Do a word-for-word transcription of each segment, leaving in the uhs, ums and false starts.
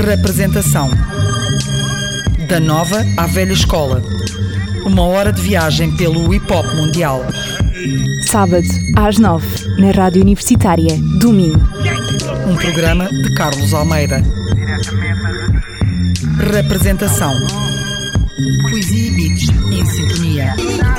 Representação: da nova à velha escola. Uma hora de viagem pelo hip-hop mundial. Sábado, às nove, na Rádio Universitária do Minho. Um programa de Carlos Almeida. Representação: poesia e beats em sintonia.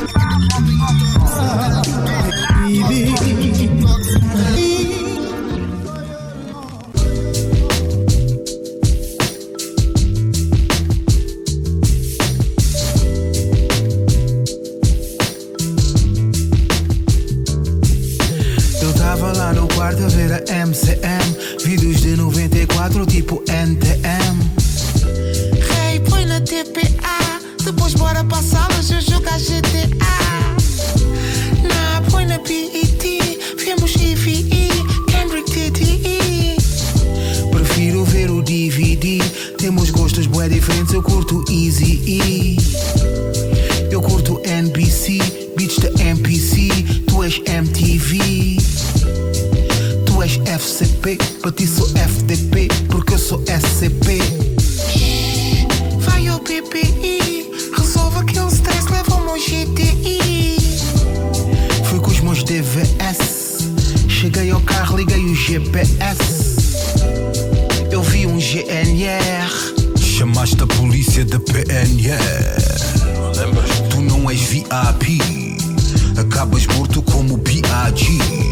Eu tava lá no quarto a ver a M C M, vídeos de noventa e quatro tipo N T M. Hey, põe na T P A, depois bora pra salas eu jogar G T A. Na, põe na B E T, vemos E V E, Cambridge T T E. Prefiro ver o D V D, temos gostos bué diferentes, eu curto Easy E. Eu curto N B C, beats da M P C, tu és M T V. Tu és F C P, para ti sou F T P, porque eu sou S C P. Shhh, vai ao P P I, resolve aquele stress, leva-me ao G T I. Fui com os meus D V S, cheguei ao carro, liguei o G P S. Eu vi um G N R, chamaste a polícia da P N R. Lembras? Tu não és V I P, acabas morto como B I G.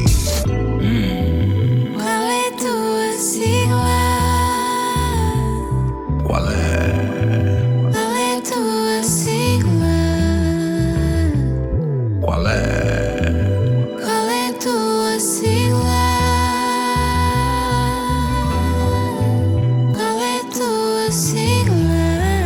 hum. Qual é a tua sigla? Qual é? Qual é a tua sigla? Qual é? Qual é a tua sigla? Qual é a tua sigla?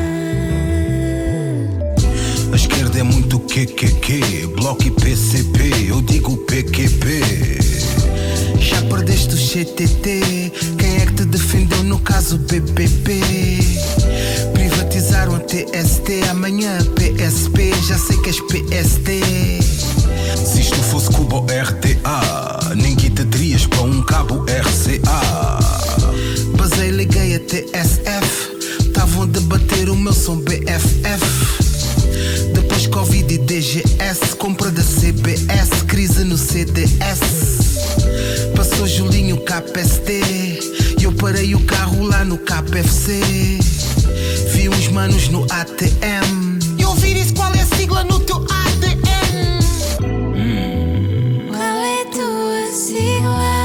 A esquerda é muito Q Q Q, Bloco e P C P, eu digo P Q P. Já perdeste o C T T, quem é que te defendeu no caso P P P? Privatizaram a T S T, amanhã P S P, já sei que és P S T. Se isto fosse Cuba ou R T A, ninguém te terias para um cabo R C A. Basei, liguei a T S F, estavam a debater o meu som B F F. Depois Covid e D G S, compra da C B S, crise no C D S. Passou Julinho K P S T e eu parei o carro lá no K F C. Vi uns manos no A T M E ouvir isso, qual é a sigla no teu A D N? hum. Qual é a tua sigla?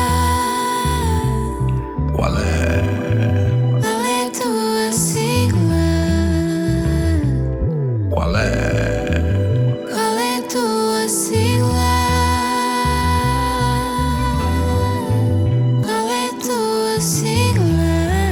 Qual é? Qual é a tua sigla? Qual é? Qual é a tua sigla? Qual é a tua sigla?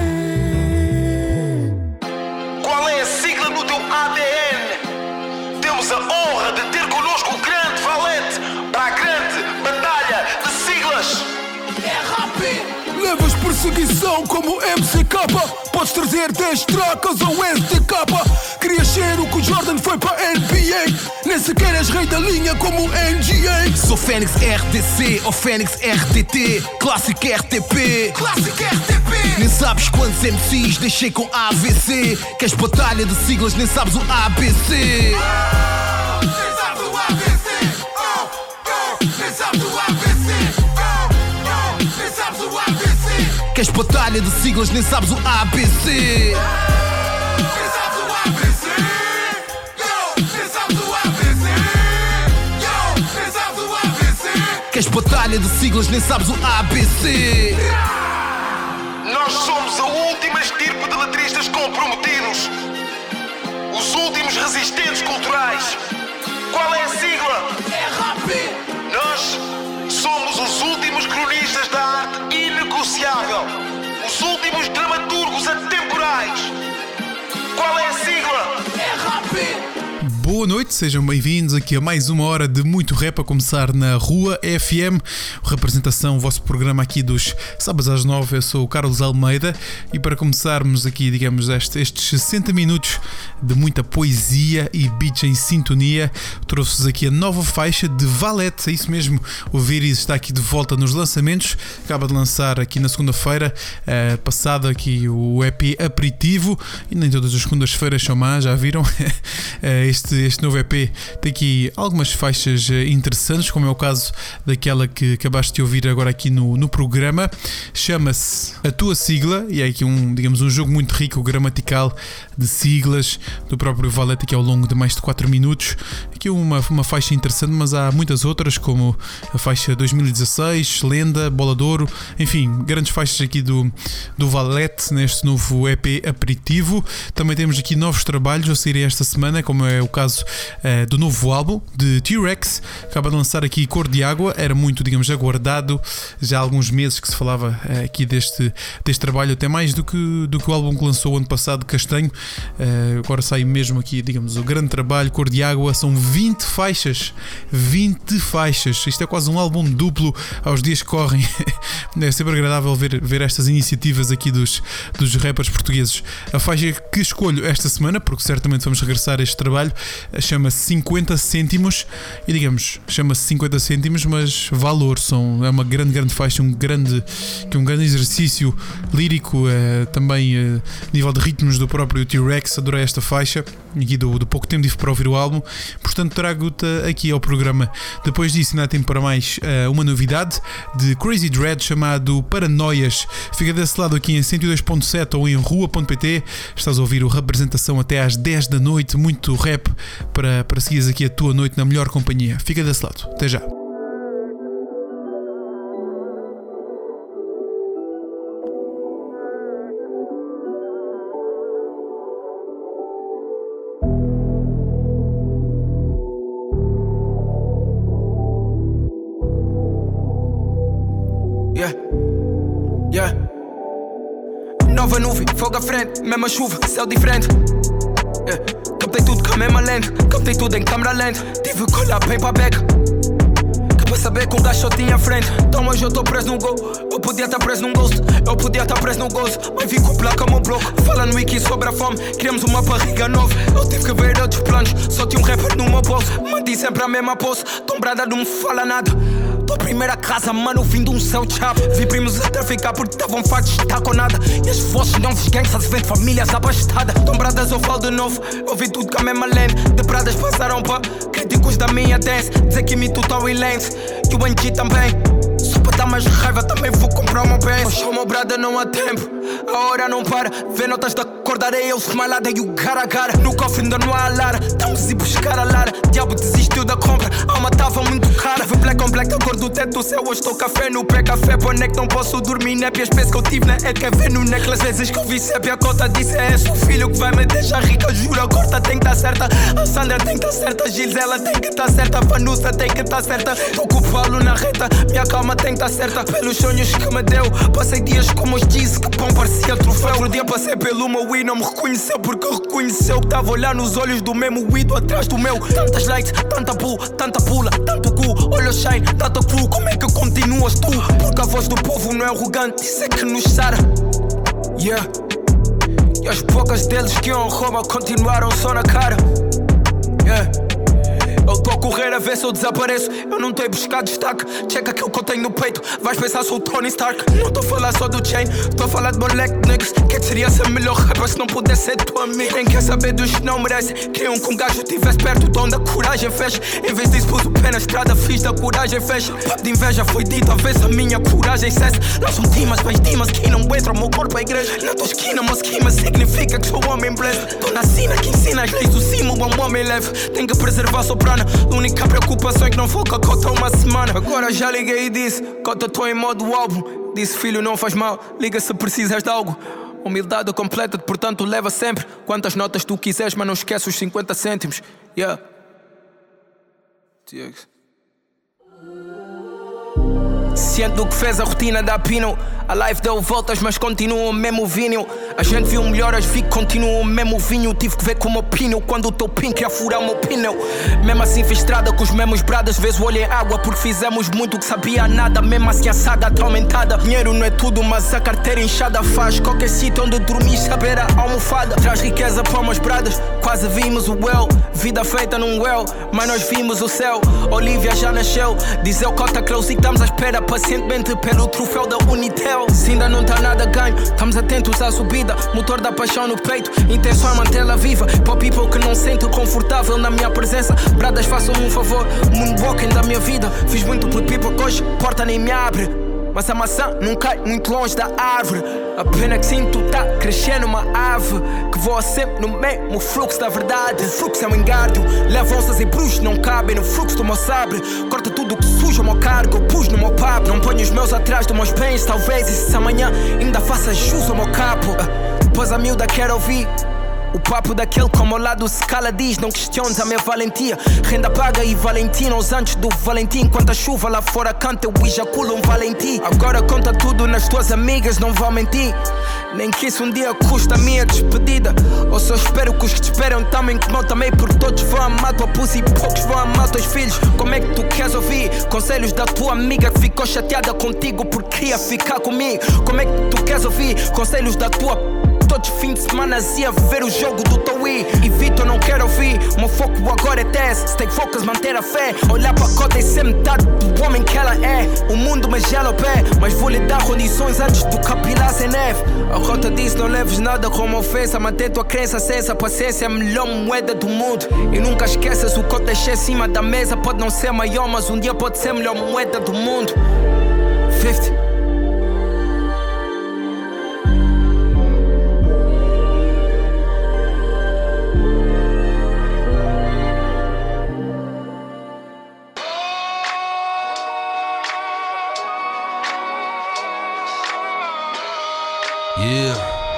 Qual é a sigla no teu A D N? Temos a honra de ter connosco o grande valente para a grande batalha de siglas. Levas perseguição como M C K, podes trazer dez trocas ou S D K. Querias ser o que o Jordan foi para N B A, nem sequer és rei da linha como o N G A. Sou Fênix R D C ou Fênix R T T, clássico R T P. Clássico R T P. Nem sabes quantos M Cs deixei com A V C. Queres batalha de siglas, nem sabes o A B C. Nem sabes o A B C. Oh, oh, nem sabes o A B C. Oh, oh, nem sabes o A B C. Queres batalha de siglas, nem sabes o A B C. Nem sabes o A B C. Yo, nem sabes o A B C. Yo, nem sabes o A B C. Queres batalha de siglas, nem sabes o A B C. Nós somos a última estirpe de letristas comprometidos, os últimos resistentes culturais. Qual é a sigla? R P. Nós somos os últimos cronistas da arte inegociável, os últimos dramaturgos atemporais. Qual é a sigla? R P. boa noite, sejam bem-vindos aqui a mais uma hora de muito rap a começar na Rua F M, representação, o vosso programa aqui dos sábados às nove. Eu sou o Carlos Almeida e para começarmos aqui, digamos, este, estes sessenta minutos de muita poesia e beats em sintonia, trouxe-vos aqui a nova faixa de Valete. É isso mesmo, o Viris está aqui de volta nos lançamentos, acaba de lançar aqui na segunda-feira, uh, passado aqui o E P Aperitivo, e nem todas as segundas-feiras são más, já viram? Este, este novo E P tem aqui algumas faixas interessantes, como é o caso daquela que acabaste de ouvir agora aqui no, no programa. Chama-se A Tua Sigla, e é aqui um, digamos, um jogo muito rico, gramatical, de siglas do próprio Valete, aqui ao longo de mais de quatro minutos. Aqui uma, uma faixa interessante, mas há muitas outras, como a faixa dois mil e dezasseis, Lenda, Bola de Ouro, enfim, grandes faixas aqui do, do Valete neste novo E P Aperitivo. Também temos aqui novos trabalhos a saírem esta semana, como é o caso uh, do novo álbum de T-Rex, acaba de lançar aqui Cor de Água. Era muito, digamos, aguardado, já há alguns meses que se falava uh, aqui deste, deste trabalho, até mais do que, do que o álbum que lançou ano passado, Castanho. Uh, agora sai mesmo aqui, digamos, o grande trabalho, Cor de Água. São vinte faixas, vinte faixas, isto é quase um álbum duplo aos dias que correm. É sempre agradável ver, ver estas iniciativas aqui dos, dos rappers portugueses. A faixa que escolho esta semana, porque certamente vamos regressar a este trabalho, chama-se cinquenta cêntimos, e digamos, chama-se cinquenta cêntimos, mas valor, são, é uma grande, grande faixa, um grande, que um grande exercício lírico, é, também é, nível de ritmos do próprio T-Rex. Adorei esta faixa, aqui do, do pouco tempo tive para ouvir o álbum, portanto trago-te aqui ao programa. Depois disso ainda há tempo para mais uh, uma novidade de Crazy Dread chamado Paranoias. Fica desse lado aqui em cento e dois ponto sete ou em rua ponto pt. Estás a ouvir o Representação até às dez da noite, muito rap para, para seguires aqui a tua noite na melhor companhia. Fica desse lado, até já. Yeah, yeah. Nova nuvem, fogo à frente, mesma chuva, céu diferente. Yeah. Captei tudo com a mesma lente, captei tudo em câmera lenta. Tive que olhar bem para a beca, que para saber que um gajo só tinha frente. Então hoje eu estou preso num gol, eu podia estar preso num ghost, eu podia estar preso num gozo, mas vim com placa como broke. Fala no wiki sobre a fome, queremos uma barriga nova. Eu tive que ver outros planos, só tinha um rapper no meu bolso. Manti sempre a mesma pose, tombrada não me fala nada. Tua primeira casa, mano, vim de um céu chapa. Vi primos a traficar porque estavam fartos de estar com nada. E as vozes não vos gangsters vêm de famílias abastadas. Tombradas eu falo de novo, eu vi tudo com a mesma lente. De pradas passaram para críticos da minha dance. Dizer que imito o Tory Lanez e o Angie também. Só para dar mais raiva também vou comprar uma benz. Mas o meu brada não há tempo, a hora não para. Vê notas da cor da areia, eu esmalada e o cara a cara. No cofre ainda não há lara, estamos a ir buscar a lara. Diabo desistiu da compra, a alma tava muito cara. Vi black on black, a cor do teto do céu. Hoje estou café no pé, café boné que não posso dormir. Népias, penso que eu tive na é que é ver no necklace. Vezes que eu vi sépia, a cota disse é esse o filho que vai me deixar rica. Juro, a corta tem que estar certa, a Sandra tem que estar certa, a Gisela tem que estar certa, a Vanusa tem que estar certa. Tô com o Paulo na reta, minha calma tem que estar certa. Pelos sonhos que me deu, passei dias como os disse que pão parecia troféu. Outro dia passei pelo meu e não me reconheceu, porque reconheceu que tava a olhar nos olhos do mesmo ídolo atrás do meu. Tantas likes, tanta pull, tanta pula, tanto cu, olha o shine, tanto cu. Como é que continuas tu? Porque a voz do povo não é arrogante, isso é que nos sara. Yeah. E as bocas deles que iam roubar continuaram só na cara. Yeah. Eu estou a correr a ver se eu desapareço. Eu não estou a buscar destaque, checa aquilo que eu tenho no peito. Vais pensar sou o Tony Stark. Não estou a falar só do chain, estou a falar de Borlec niggas. Que seria ser melhor rapper se não pudesse ser tua amiga. Quem quer saber dos que não merecem, queriam que um gajo estivesse perto de onde a coragem fecha. Em vez disso pus o pé na estrada, fiz da coragem fecha. Papo de inveja foi dito, a vez a minha coragem cessa. Não são dimas, mas dimas que não entram, meu corpo é igreja. Na tua esquina, mas esquema significa que sou homem blessed. Estou na sina que ensina as leis do cimo, um homem leve. Tenho que preservar a soprana, a única preocupação é que não foca a cota uma semana. Agora já liguei e disse, cota estou em modo álbum. Disse filho não faz mal, liga se precisas de algo. Humildade completa, portanto leva sempre quantas notas tu quiseres, mas não esquece os cinquenta cêntimos. Yeah. Ciente do que fez a rotina da Pino. A life deu voltas, mas continua o mesmo vinho. A gente viu melhoras, vi que continua o mesmo vinho. Tive que ver como opino quando o teu pin quer furar o meu pneu. Mesmo assim fiz estrada com os mesmos bradas. Vês o olho em água porque fizemos muito que sabia nada. Mesmo assim a assada tá aumentada. Dinheiro não é tudo, mas a carteira inchada faz qualquer sítio onde dormir saber a almofada. Traz riqueza para umas bradas, quase vimos o well. Vida feita num well, mas nós vimos o céu. Olivia já nasceu, diz eu cota close e estamos à espera pacientemente pelo troféu da Unitel. Se ainda não tá nada ganho, estamos atentos à subida. Motor da paixão no peito, intenção é mantê-la viva. Para people que não sente confortável na minha presença, bradas façam-me um favor, moonwalking da minha vida. Fiz muito por people que hoje porta nem me abre. Mas a maçã não cai muito longe da árvore. A pena que sinto tá crescendo uma ave que voa sempre no mesmo fluxo da verdade. O fluxo é um engardo, leva onças e bruxos, não cabem no fluxo do meu sabre. Corta tudo que suja o meu cargo, pus no meu papo. Não ponho os meus atrás dos meus bens, talvez. E se amanhã ainda faça jus ao meu capo. Depois a miúda quer ouvir o papo daquele como ao lado se cala diz. Não questiones a minha valentia. Renda paga e Valentinos antes do Valentim. Enquanto a chuva lá fora canta eu ejaculo um Valentim. Agora conta tudo nas tuas amigas, não vão mentir. Nem que isso um dia custa a minha despedida. Ou só espero que os que te esperam também como eu também. Porque todos vão amar tua pussy e poucos vão amar teus filhos. Como é que tu queres ouvir conselhos da tua amiga que ficou chateada contigo porque queria ficar comigo? Como é que tu queres ouvir conselhos da tua todos fim de semana ia ver o jogo do Toei. Evito, eu não quero ouvir. O meu foco agora é teste. Stay focus, manter a fé. Olhar para a cota e ser metade do homem que ela é. O mundo me gela o pé, mas vou lhe dar condições antes do capilar sem neve. A rota diz não leves nada como ofensa. Manter tua crença acesa. Paciência é a melhor moeda do mundo. E nunca esqueças o que eu deixei em cima da mesa. Pode não ser maior, mas um dia pode ser a melhor moeda do mundo. cinquenta. Yeah,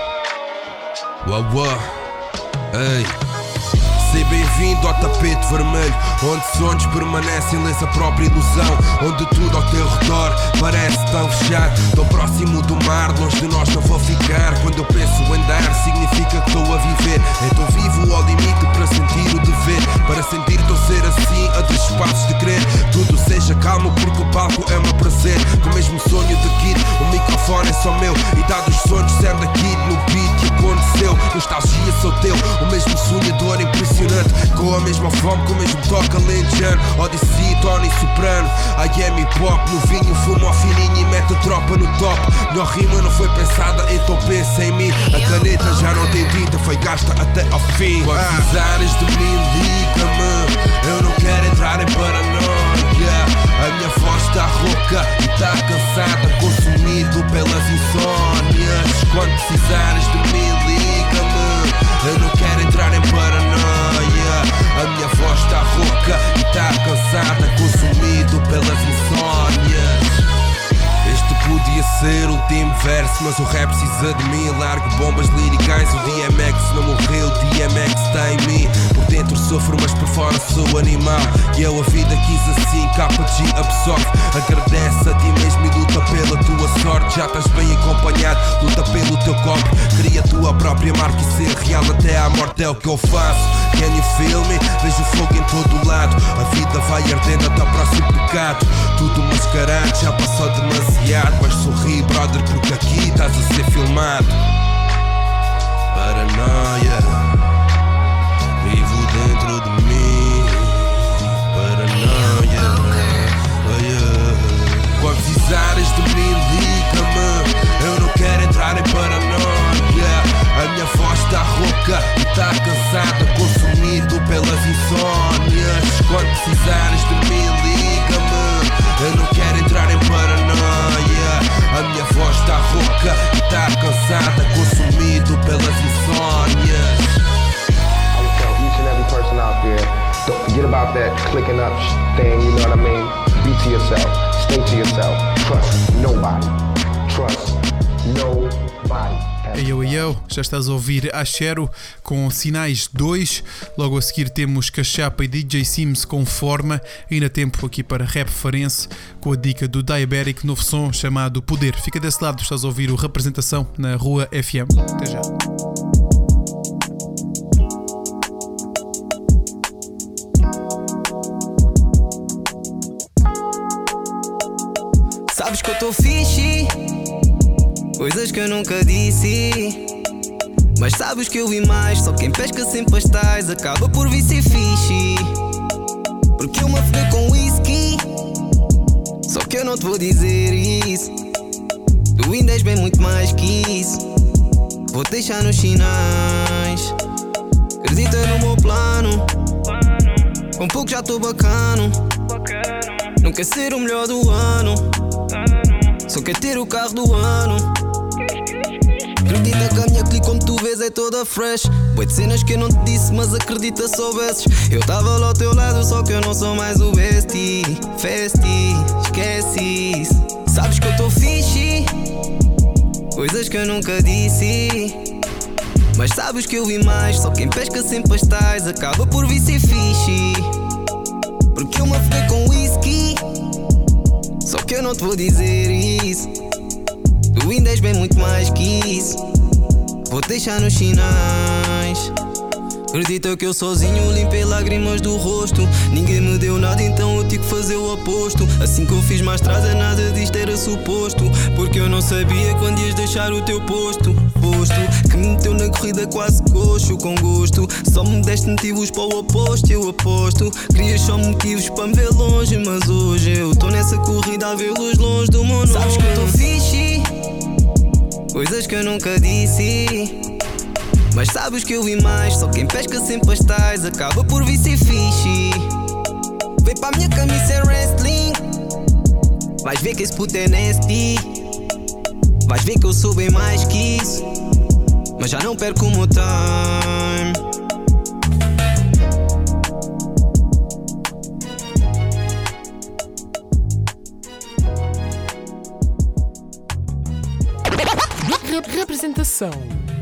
uau, uau, ei. Seja bem-vindo ao tapete vermelho, onde sonhos permanecem lês a própria ilusão, onde tudo ao teu redor parece tão fechado. Tão próximo do mar, longe de nós não vou ficar. Quando eu penso em dar, significa que estou a viver. Então vivo ao limite para sentir o dever. Para sentir estou ser assim, a dos espaços de crer. Tudo seja calmo porque o palco é meu prazer. Com o mesmo sonho de kid, o microfone é só meu. E dados os sonhos serve daqui no beat que aconteceu. Nostalgia sou teu, o mesmo sonhador impressionante. Com a mesma fome, com o mesmo toque alentejano. Odyssey, Tony Soprano, I am hip hop. No vinho, fumo ao fininho e mete a tropa no top. Minha rima não foi pensada, então pensa em mim. A caneta já não tem tinta, foi gasta até ao fim. Quando precisares de mim, liga-me. Eu não quero entrar em paranoia. A minha voz está rouca e está cansada, consumido pelas insónias. Quando precisares de mim, liga-me. Eu não quero entrar em paranoia. A minha voz está rouca e está cansada, consumido pelas insónias. Este podia ser o último verso, mas o rap precisa de mim. Largo bombas liricais, o D M X não morreu, o D M X está em mim. Por dentro sofro, mas por fora sou animal. E eu a vida quis assim, K G absorve. Agradece a ti mesmo e luta pela tua sorte. Já estás bem acompanhado, luta pelo teu copo. Cria a tua própria marca e ser real até à morte é o que eu faço. Can you feel me? Vejo fogo em todo lado. A vida vai ardendo até o próximo pecado. Tudo mascarado, já passou demasiado. Mas sorri, brother, porque aqui estás a ser filmado. Paranoia, vivo dentro de mim. Paranoia, oh yeah. Quando precisares de mim, liga-me. Eu não quero entrar em paranoia. A minha voz está rouca e está cansada, consumido pelas insónias. Quando precisares de mim, liga-me. Eu não quero entrar em paranoia. A minha voz está rouca e está cansada, consumido pelas insónias. I would tell each and every person out there, don't forget about that clicking up thing, you know what I mean? Be to yourself, stay to yourself, trust nobody, trust Nobody. Ei, eu, eu, já estás a ouvir Ashero com Sinais dois. Logo a seguir temos Cachapa e D J Sims com Forma. Ainda tempo aqui para Rap Farense com a dica do Diabetic, novo som chamado Poder. Fica desse lado, estás a ouvir o Representação na Rua F M. Até já. Sabes que eu tô fixe, coisas que eu nunca disse. Mas sabes que eu vi mais, só quem pesca sem pastais acaba por vir ser fixe. Porque eu me afoguei com whisky, só que eu não te vou dizer isso. Tu ainda és bem muito mais que isso. Vou te deixar nos sinais. Acredita no meu plano, com pouco já tô bacano. Não quer ser o melhor do ano, só quer ter o carro do ano. Acredita que a minha clique, como tu vês, é toda fresh. Bué de cenas que eu não te disse, mas acredita se soubesses. Eu tava lá ao teu lado, só que eu não sou mais o bestie. Festi, esquece isso. Sabes que eu tô fixe, coisas que eu nunca disse. Mas sabes que eu vi mais, só quem pesca sem pastais acaba por vir ser fixe. Porque eu me afoguei com whisky, só que eu não te vou dizer isso. Tu ainda és bem muito mais que isso. Vou te deixar nos sinais. Acredita que eu sozinho limpei lágrimas do rosto. Ninguém me deu nada, então eu tive que fazer o oposto. Assim que eu fiz mais estrada, nada disto era suposto. Porque eu não sabia quando ias deixar o teu posto. Posto que me meteu na corrida quase coxo, com gosto. Só me deste motivos para o oposto, eu aposto. Querias só motivos para me ver longe, mas hoje eu tô nessa corrida a vê-los longe do meu nome. Sabes que eu tô fixe, coisas que eu nunca disse. Mas sabes que eu vi mais, só quem pesca sem pastais acaba por vir ser fixe. Vem para a minha camisa é wrestling, vais ver que esse puto é nasty. Vais ver que eu sou bem mais que isso, mas já não perco o meu time. Representação.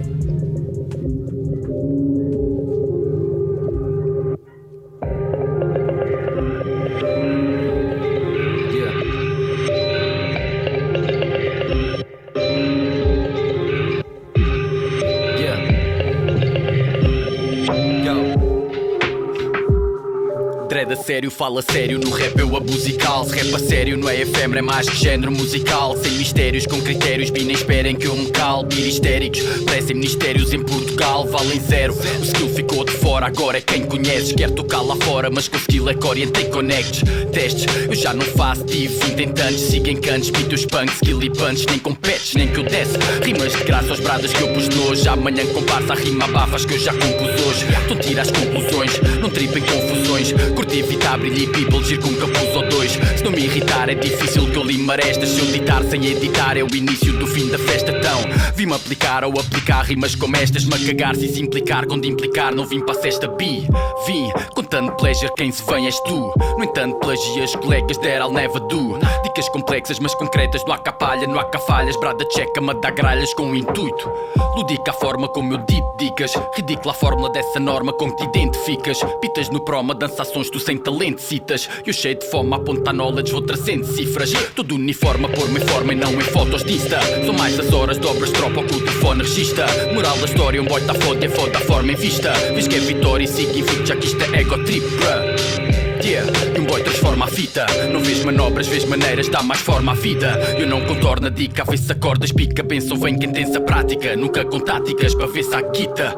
Dread a sério, fala sério, no rap eu abuso e cal. Se rap a sério, não é efêmero, é mais que género musical. Sem mistérios, com critérios, bi nem esperem que eu me calo. Bir histéricos, parecem ministérios em Portugal, valem zero. O skill ficou de fora, agora é quem conheces. Quer tocar lá fora, mas com skill é que orientei connects. Testes, eu já não faço, tive vinte em tantos. Sigo em cantos, beat os punks, skill e punch. Nem com patches, nem que eu desse rimas de graça aos bradas que eu pus nojo. Amanhã comparsa a rima abafas que eu já compus hoje. Tu tira as conclusões, não tripem confusões. Curti evitar brilho e people, giro com um capuz ou dois. Se não me irritar é difícil que eu lime arestas. Se eu ditar sem editar é o início do fim da festa. Então vim-me aplicar ou aplicar rimas como estas. Me a cagar sem se implicar, quando implicar não vim para cesta bi. Vim contando pleasure, quem se vem és tu. No entanto plagias colegas der I'll never do. Dicas complexas mas concretas, não há capalha, não há cafalhas. Brada checa-me a dar gralhas com o intuito lúdica a forma como eu digo dicas. Ridícula a fórmula dessa norma com que te identificas. Pitas no proma, dançações tu sem talento citas. Eu cheio de fome, aponta knowledge, vou trazendo cifras. Tudo uniforme, a pôr-me em forma e não em fotos de Insta. São mais das horas, dobras, tropa, o telefone registra. Moral da história, um boy tá foda, é foda a forma em vista. Vês que é vitória e siga invicto, já que isto é ego trip, bruh. Yeah, e um boy transforma a fita. Não vês manobras, vês maneiras, dá mais forma à vida. Eu não contorno a dica, a ver se acordas, pica. Pensam, vem quem tem essa prática. Nunca com táticas, para ver se há guita.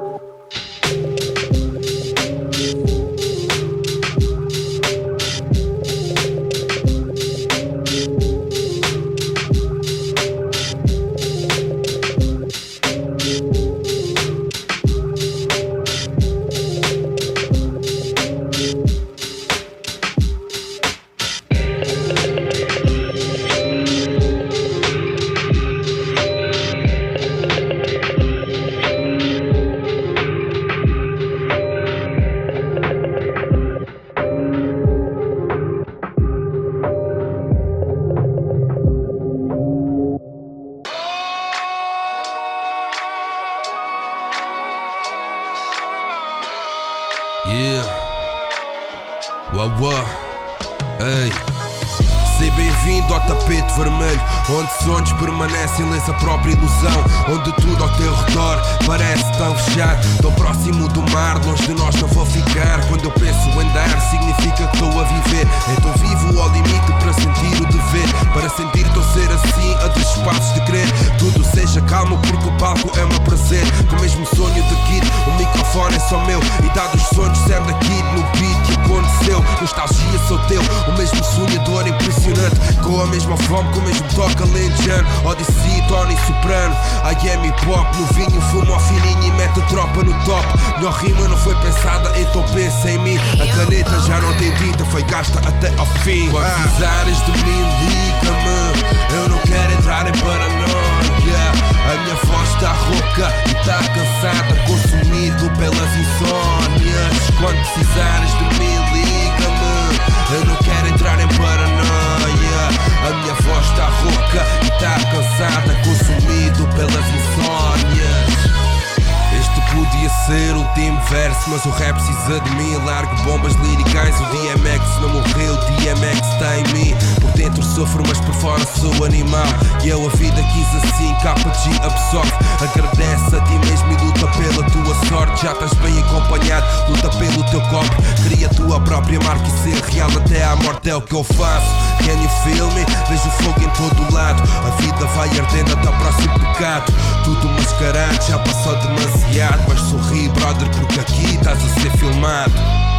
Yeah. Uau, uau. Ei. Seja bem-vindo ao tapete vermelho, onde sonhos permanecem lês a própria ilusão, onde tudo ao teu redor parece tão fechado. Tão próximo do mar, longe de nós não vou ficar. Quando eu penso em dar, significa que estou a viver. Então vivo ao limite para sentir o dever, para sentir tão ser assim, a dos espaços de crer. Tudo seja calmo porque o palco é o meu prazer. Com o mesmo sonho de kid, o microfone é só meu. E dado os sonhos serve daqui no beat que aconteceu. Nostalgia sou teu, o mesmo sonhador impressionante, com a mesma fome, com o mesmo toque alentejano. Odyssey, Tony Soprano, I am hip hop. No vinho fumo ao fininho e mete a tropa no top. Melhor rima não foi pensada, então pensa em mim. A caneta já não tem tinta, foi gasta até ao fim. Quando precisares de mim, liga-me. Eu não quero entrar em paranoia. A minha voz está rouca e está cansada, consumido pelas insónias. Quando precisares de mim, liga-me. Eu não quero entrar em paranoia. A minha voz está rouca e está cansada, consumido pelas insónias. Este podia ser o último verso, mas o rap precisa de mim. Largo bombas liricais, o D M X não morreu, o D M X está em mim. Por dentro sofro, mas por fora sou animal. E eu a vida quis assim, K G absorve. Agradece a ti mesmo e luta pela tua sorte. Já estás bem acompanhado, luta pelo teu copo. Cria a tua própria marca e ser real até à morte é o que eu faço. Can you feel me? Vejo fogo em todo lado. A vida vai ardendo até o próximo pecado. Tudo mascarado, já passou demasiado. Mas sorri, brother, porque aqui estás a ser filmado.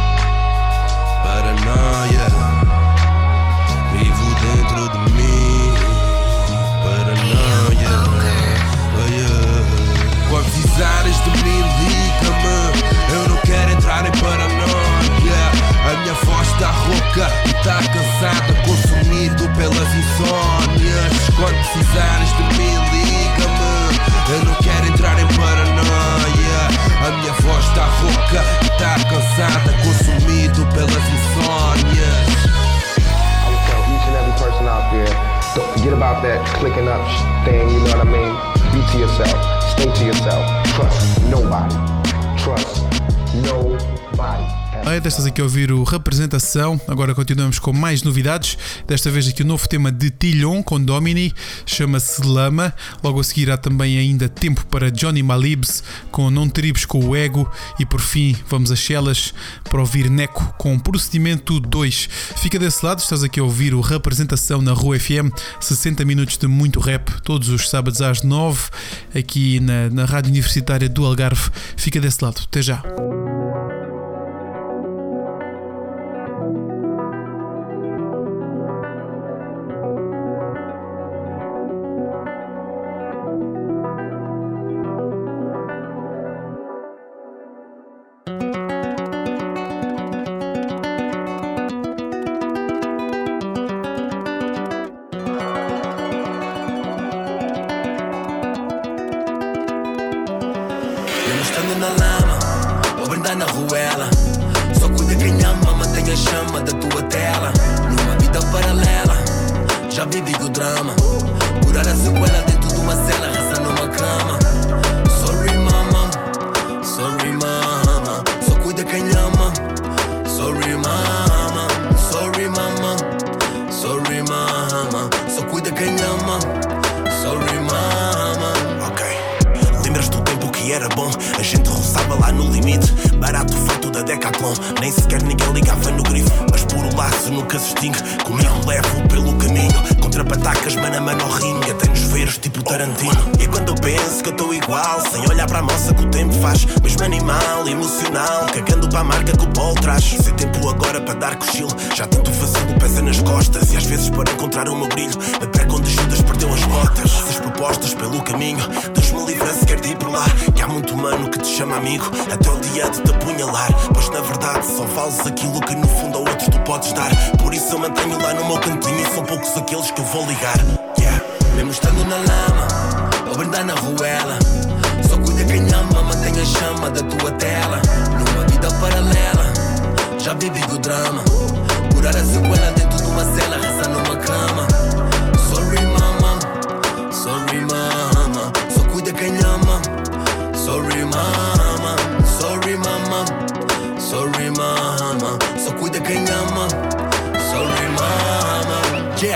Paranoia, vivo dentro de mim. Paranoia, oh yeah. Quando precisares de mim, liga-me. Eu não quero entrar em paranoia. A minha voz está rouca e está cansada, consumido pelas insónias. Quando precisares de mim, liga-me. Eu não quero entrar em paranoia. A minha voz está rouca e está cansada, consumido pelas insónias. I would tell each and every person out there, don't forget about that clicking up thing, you know what I mean? Be to yourself, stay to yourself, trust nobody, trust nobody. Ah, destas aqui a ouvir o Representação. Agora continuamos com mais novidades. Desta vez aqui o novo tema de Tilhon com Domini, chama-se Lama. Logo a seguir há também ainda tempo para Johnny Malibs com Não Tribes com o Ego. E por fim vamos a Chelas para ouvir Neco com Procedimento dois. Fica desse lado, estás aqui a ouvir o Representação na Rua F M. sessenta minutos de muito rap, todos os sábados às nove, aqui na, na Rádio Universitária do Algarve. Fica desse lado, até já. Estando na lama, ou brindar na ruela. Só cuida quem ama, mantenha a chama da tua tela. Numa vida paralela, já vivi o drama. Curar a sequela dentro de uma cela, raça numa cama. Sorry mama, sorry mama. Só cuida quem ama. Sorry mama, sorry mama. Sorry mama, só cuida quem ama. Sorry mama. Ok, lembras do tempo que era bom? A gente roçava lá no limite, barato feito da Decathlon. Nem sequer ninguém ligava no grifo, mas por o laço nunca se extingue. Comigo levo pelo caminho, contra patacas, mano a mano ao ringue, até nos veres tipo Tarantino. E quando eu penso que eu estou igual, sem olhar para a moça que o tempo faz, mesmo animal, emocional, cagando para a marca que o Paul traz. Sem tempo agora para dar cochilo, já tento fazê-lo pesa nas costas. E às vezes para encontrar o meu brilho, me perco onde Judas perdeu as botas. Essas propostas pelo caminho, Deus me livre se quer de ir por lá, que há muito humano que te chama amigo, até o dia de te apunhalar. Pois na verdade só vales aquilo que no fundo a outros tu podes dar. Por isso eu mantenho lá no meu cantinho e são poucos aqueles que eu vou ligar. Yeah. Mesmo estando na lama, ou brindar na ruela. Só cuida quem ama, mantém a chama da tua tela. Numa vida paralela, já vivi o drama. Curar a sequela dentro de uma cela, raça numa cama. Sorry mama, sorry mama. Só cuida quem ama. Sorry mama, sorry mama. Sorry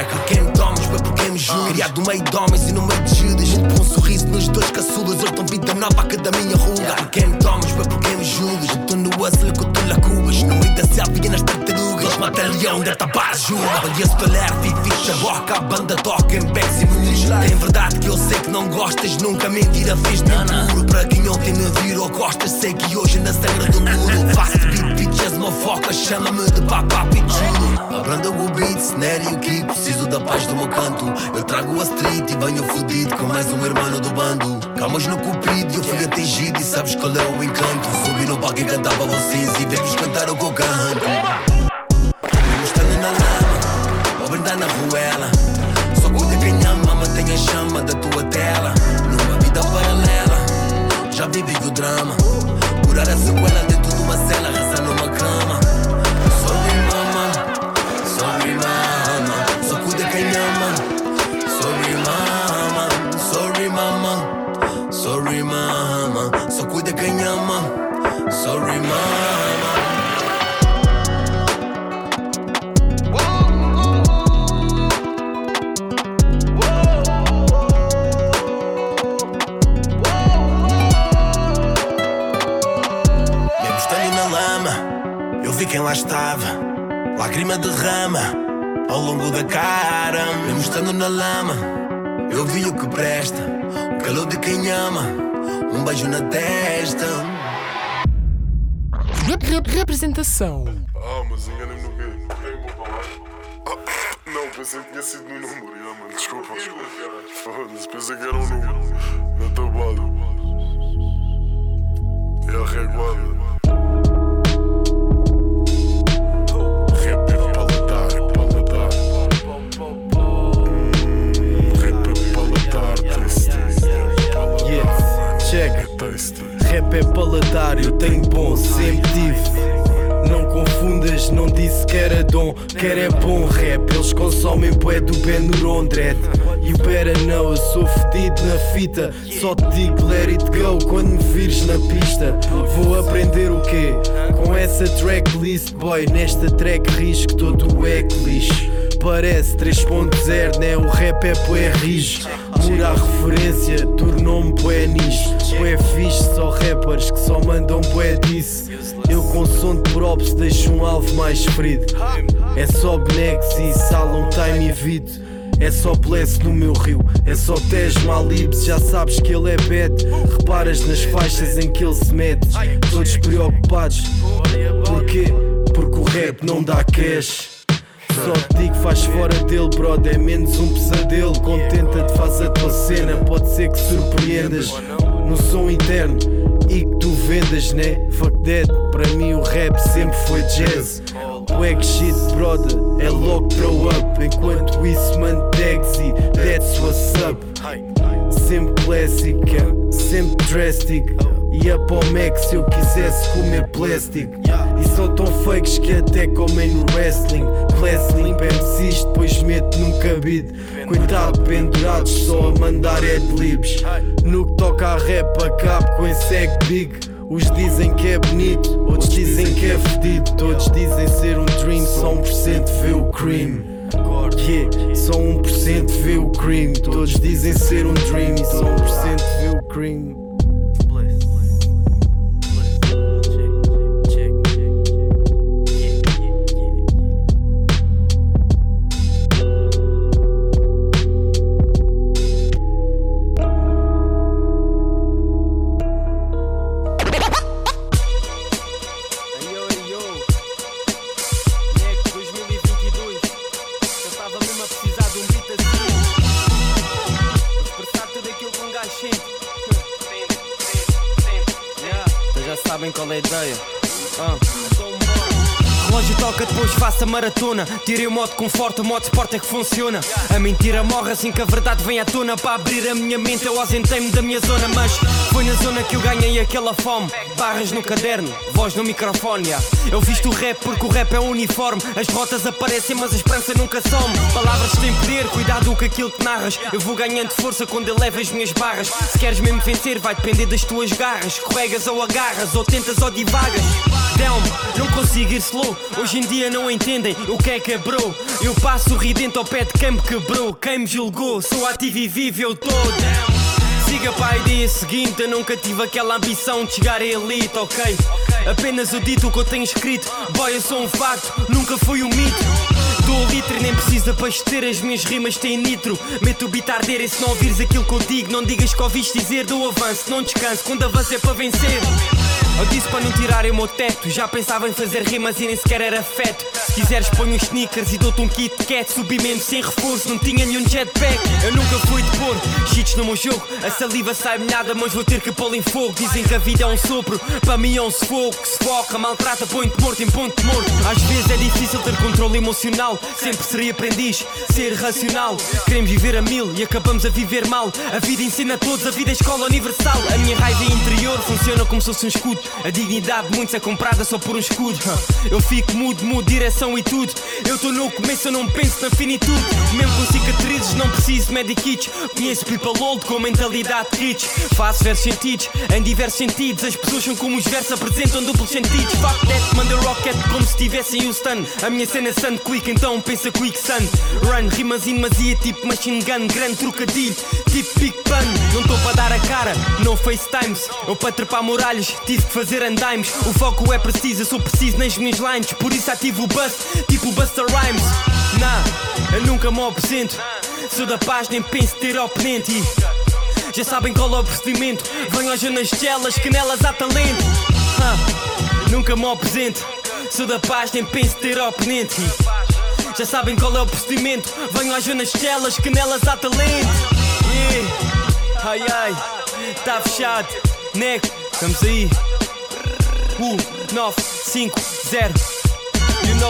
Por quem me tomas, foi por quem me julgas. Criado no meio de homens e no meio de Judas. Gente põe um sorriso nos dois caçulas. Eu dou vida nova a cada minha ruga. Por quem me tomas, foi por quem me julgas. Eu tô no hustle com tu lacubas. No meio da selva e nas tartarugas. Mata leão, deve tapar a juba. Conheço-te alerta e ficha a boca. A banda toca em becks e muros. Tem verdade que eu sei que não gostas. Nunca mentira fiz nem puro. Para quem ontem me virou costas. Sei que hoje na sangra do muro. Faço beat, bitches, uma foca. Chama-me de papá pichulo. Abranda o beat, snare e o kick. Preciso da paz do meu canto. Eu trago a street e venho fudido com mais um irmão do bando. Calmas no cupido, eu fui atingido e sabes qual é o encanto. Subi no palco e cantava vocês e vemos cantar o que eu canto. Mesmo estando na lama, ou brindar na ruela. Só cuida quem ama, mantém a chama da tua tela. Numa vida paralela, já vivi o drama. Curar a sequela dentro de uma cela, rezar numa cama. Sorry mama, sorry mama. Só cuida quem ama. Sorry mama, sorry mama. Sorry mama, só cuida quem ama. Sorry mama. Mesmo estando na lama, eu vi quem lá estava. Lágrima derrama ao longo da cara. Mesmo estando na lama, eu vi o que presta. O calor de quem ama, um beijo na testa. Representação. Ah, mas enganei-me no quê? Correi uma palavra. Ah, não, pensei que tinha sido no número. Ah, mano, desculpa, desculpa. Foda-se, pensei que era um número. Na tabuada. E a reguada. Rap é paladar, é paladar. Rap é paladar, tasty. Yeah, check. Rap é paladar, eu tenho bom, sempre tive. Não confundas, não disse que era dom, quer é bom rap. Eles consomem bué do Benuron Dread. You better know, eu sou fedido na fita. Só te digo let it go quando me vires na pista. Vou aprender o quê? Com essa tracklist, boy, nesta track risco todo o eclixo. Parece três ponto zero, né? O rap é bué rijo. Muda a referência, tornou-me bué nicho. Bué fixe, só rappers que só mandam bué disso. Eu com som de props deixo um alvo mais ferido. É só Benex e Salon Time e Vito. É só bless no meu rio. É só Tej Malibs, já sabes que ele é bad. Reparas nas faixas em que ele se mete. Todos preocupados. Porquê? Porque o rap não dá cash. Só te digo faz fora dele, brother, é menos um pesadelo. Contenta-te, faz a tua cena, pode ser que surpreendas no som interno e que tu vendas, né? Fuck that, para mim o rap sempre foi jazz. Wack shit, brother, é logo throw up. Enquanto isso mantegues e that's what's up. Sempre clássica, sempre drastic. E up ao Mac se eu quisesse comer plástico. E são tão fakes que até comem no wrestling. Class limpa M Cs, depois meto num cabide. Coitado, pendurados só a mandar adlibs. No que toca a rap acabo com esse egg big. Uns dizem que é bonito, outros dizem que é fedido. Todos dizem ser um dream, só um por cento vê o cream. Yeah, só um por cento vê o cream. Todos dizem ser um dream e só um por cento vê o cream. Qual é a ideia? Ah. Relógio toca, depois faço a maratona. Tirei o modo conforto, o modo sport é que funciona. A mentira morre assim que a verdade vem à tona. Para abrir a minha mente eu ausentei-me da minha zona. Mas foi na zona que eu ganhei aquela fome. Barras no caderno, voz no microfone, yeah. Eu visto o rap porque o rap é um uniforme. As derrotas aparecem mas a esperança nunca some. Palavras têm poder, cuidado com aquilo que narras. Eu vou ganhando força quando eu levo as minhas barras. Se queres mesmo vencer vai depender das tuas garras. Escorregas ou agarras, ou tentas ou divagas. Down, não consigo ir slow. Hoje em dia não entendem o que é que é bro. Eu passo ridente ao pé de quem me quebrou. Quem me julgou, sou ativo e vivo eu todo. Siga para a ideia seguinte, eu nunca tive aquela ambição de chegar à elite, ok? Apenas eu dito o que eu tenho escrito. Boy, eu sou um facto, nunca fui um mito. Dou o litro e nem precisa abastecer, as minhas rimas têm nitro. Meto o beat a arder e se não ouvires aquilo que eu digo, não digas que ouviste dizer, dou avanço, não descanso, quando avanço é para vencer. Eu disse para não tirarem o meu teto, já pensava em fazer rimas e nem sequer era feto. Se quiseres ponho uns sneakers e dou-te um Kit Kat. Subi mesmo sem reforço, não tinha nenhum jetpack. Eu nunca fui de pôr cheats no meu jogo. A saliva sai molhada, mas vou ter que pô-la em fogo. Dizem que a vida é um sopro, para mim é um sufoco. Que se foca, maltrata, põe-te morto em ponto de morto. Às vezes é difícil ter controle emocional. Sempre seria aprendiz, ser racional. Queremos viver a mil e acabamos a viver mal. A vida ensina a todos, a vida é escola universal. A minha raiva interior funciona como se fosse um escudo. A dignidade de muitos é comprada só por um escudo. Eu fico mudo, mudo, direção e tudo. Eu estou no começo, eu não penso na finitude. Mesmo com cicatrizes não preciso de medikits. Conheço people old com mentalidade kitsch. Faço versos sentidos, em diversos sentidos. As pessoas são como os versos, apresentam duplos sentidos. Fuck that, manda rocket como se estivesse em Houston. A minha cena é sun quick, então pensa quick sun. Run, rimas em demasia tipo machine gun. Grande trocadilho, tipo big pun. Não estou para dar a cara, no FaceTimes. Eu para trepar muralhas, tive que fazer andimes. O foco é preciso, eu sou preciso nas minhas lines. Por isso ativo o bust, tipo Busta Rhymes. Nah, eu nunca me apresento. Sou da paz, nem penso ter oponente. E já sabem qual é o procedimento. Venho às zonas gelas, que nelas há talento. uh, Nunca me apresento. Sou da paz, nem penso ter oponente. E já sabem qual é o procedimento. Venho às zonas gelas, que nelas há talento. Yeah. Ai ai, tá fechado. Nego, estamos aí. um, nove, cinco, zero. You know.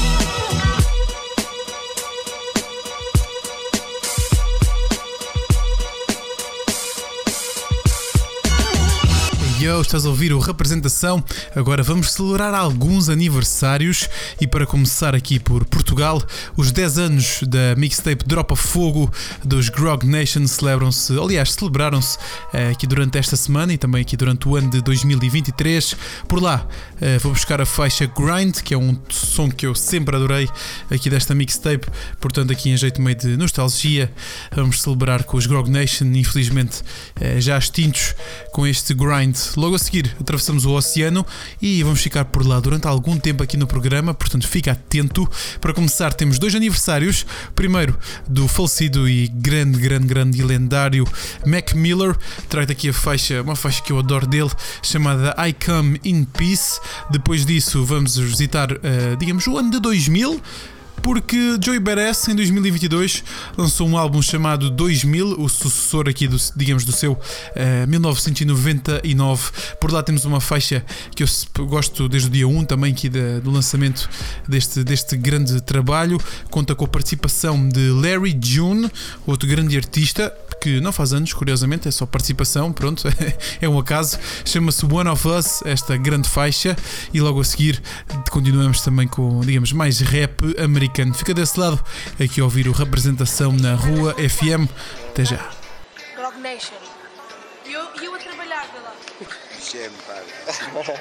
Yo, estás a ouvir o Representação. Agora vamos celebrar alguns aniversários e para começar aqui por Portugal, os dez anos da mixtape Drop a Fogo dos Grog Nation celebram-se, aliás, celebraram-se uh, aqui durante esta semana e também aqui durante o ano de dois mil e vinte e três. Por lá uh, vou buscar a faixa Grind, que é um som que eu sempre adorei aqui desta mixtape, portanto aqui em jeito meio de nostalgia vamos celebrar com os Grog Nation, infelizmente uh, já extintos, com este Grind. Logo a seguir atravessamos o oceano e vamos ficar por lá durante algum tempo aqui no programa, portanto fica atento. Para começar temos dois aniversários. Primeiro do falecido e grande, grande, grande e lendário Mac Miller. Trago aqui a faixa, uma faixa que eu adoro dele, chamada I Come in Peace. Depois disso vamos visitar, uh, digamos, o ano de dois mil, porque Joey Badass em dois mil e vinte e dois lançou um álbum chamado dois mil, o sucessor aqui do, digamos, do seu uh, mil novecentos e noventa e nove. Por lá temos uma faixa que eu gosto desde o dia um também aqui da, do lançamento deste, deste grande trabalho. Conta com a participação de Larry June, outro grande artista que não faz anos, curiosamente, é só participação, pronto, é um acaso. Chama-se One of Us, esta grande faixa, e logo a seguir continuamos também com, digamos, mais rap americano. Fica desse lado aqui a ouvir o Representação na Rua F M. Até já. Grog Nation. E eu, eu a trabalhar, vê lá. Sempre.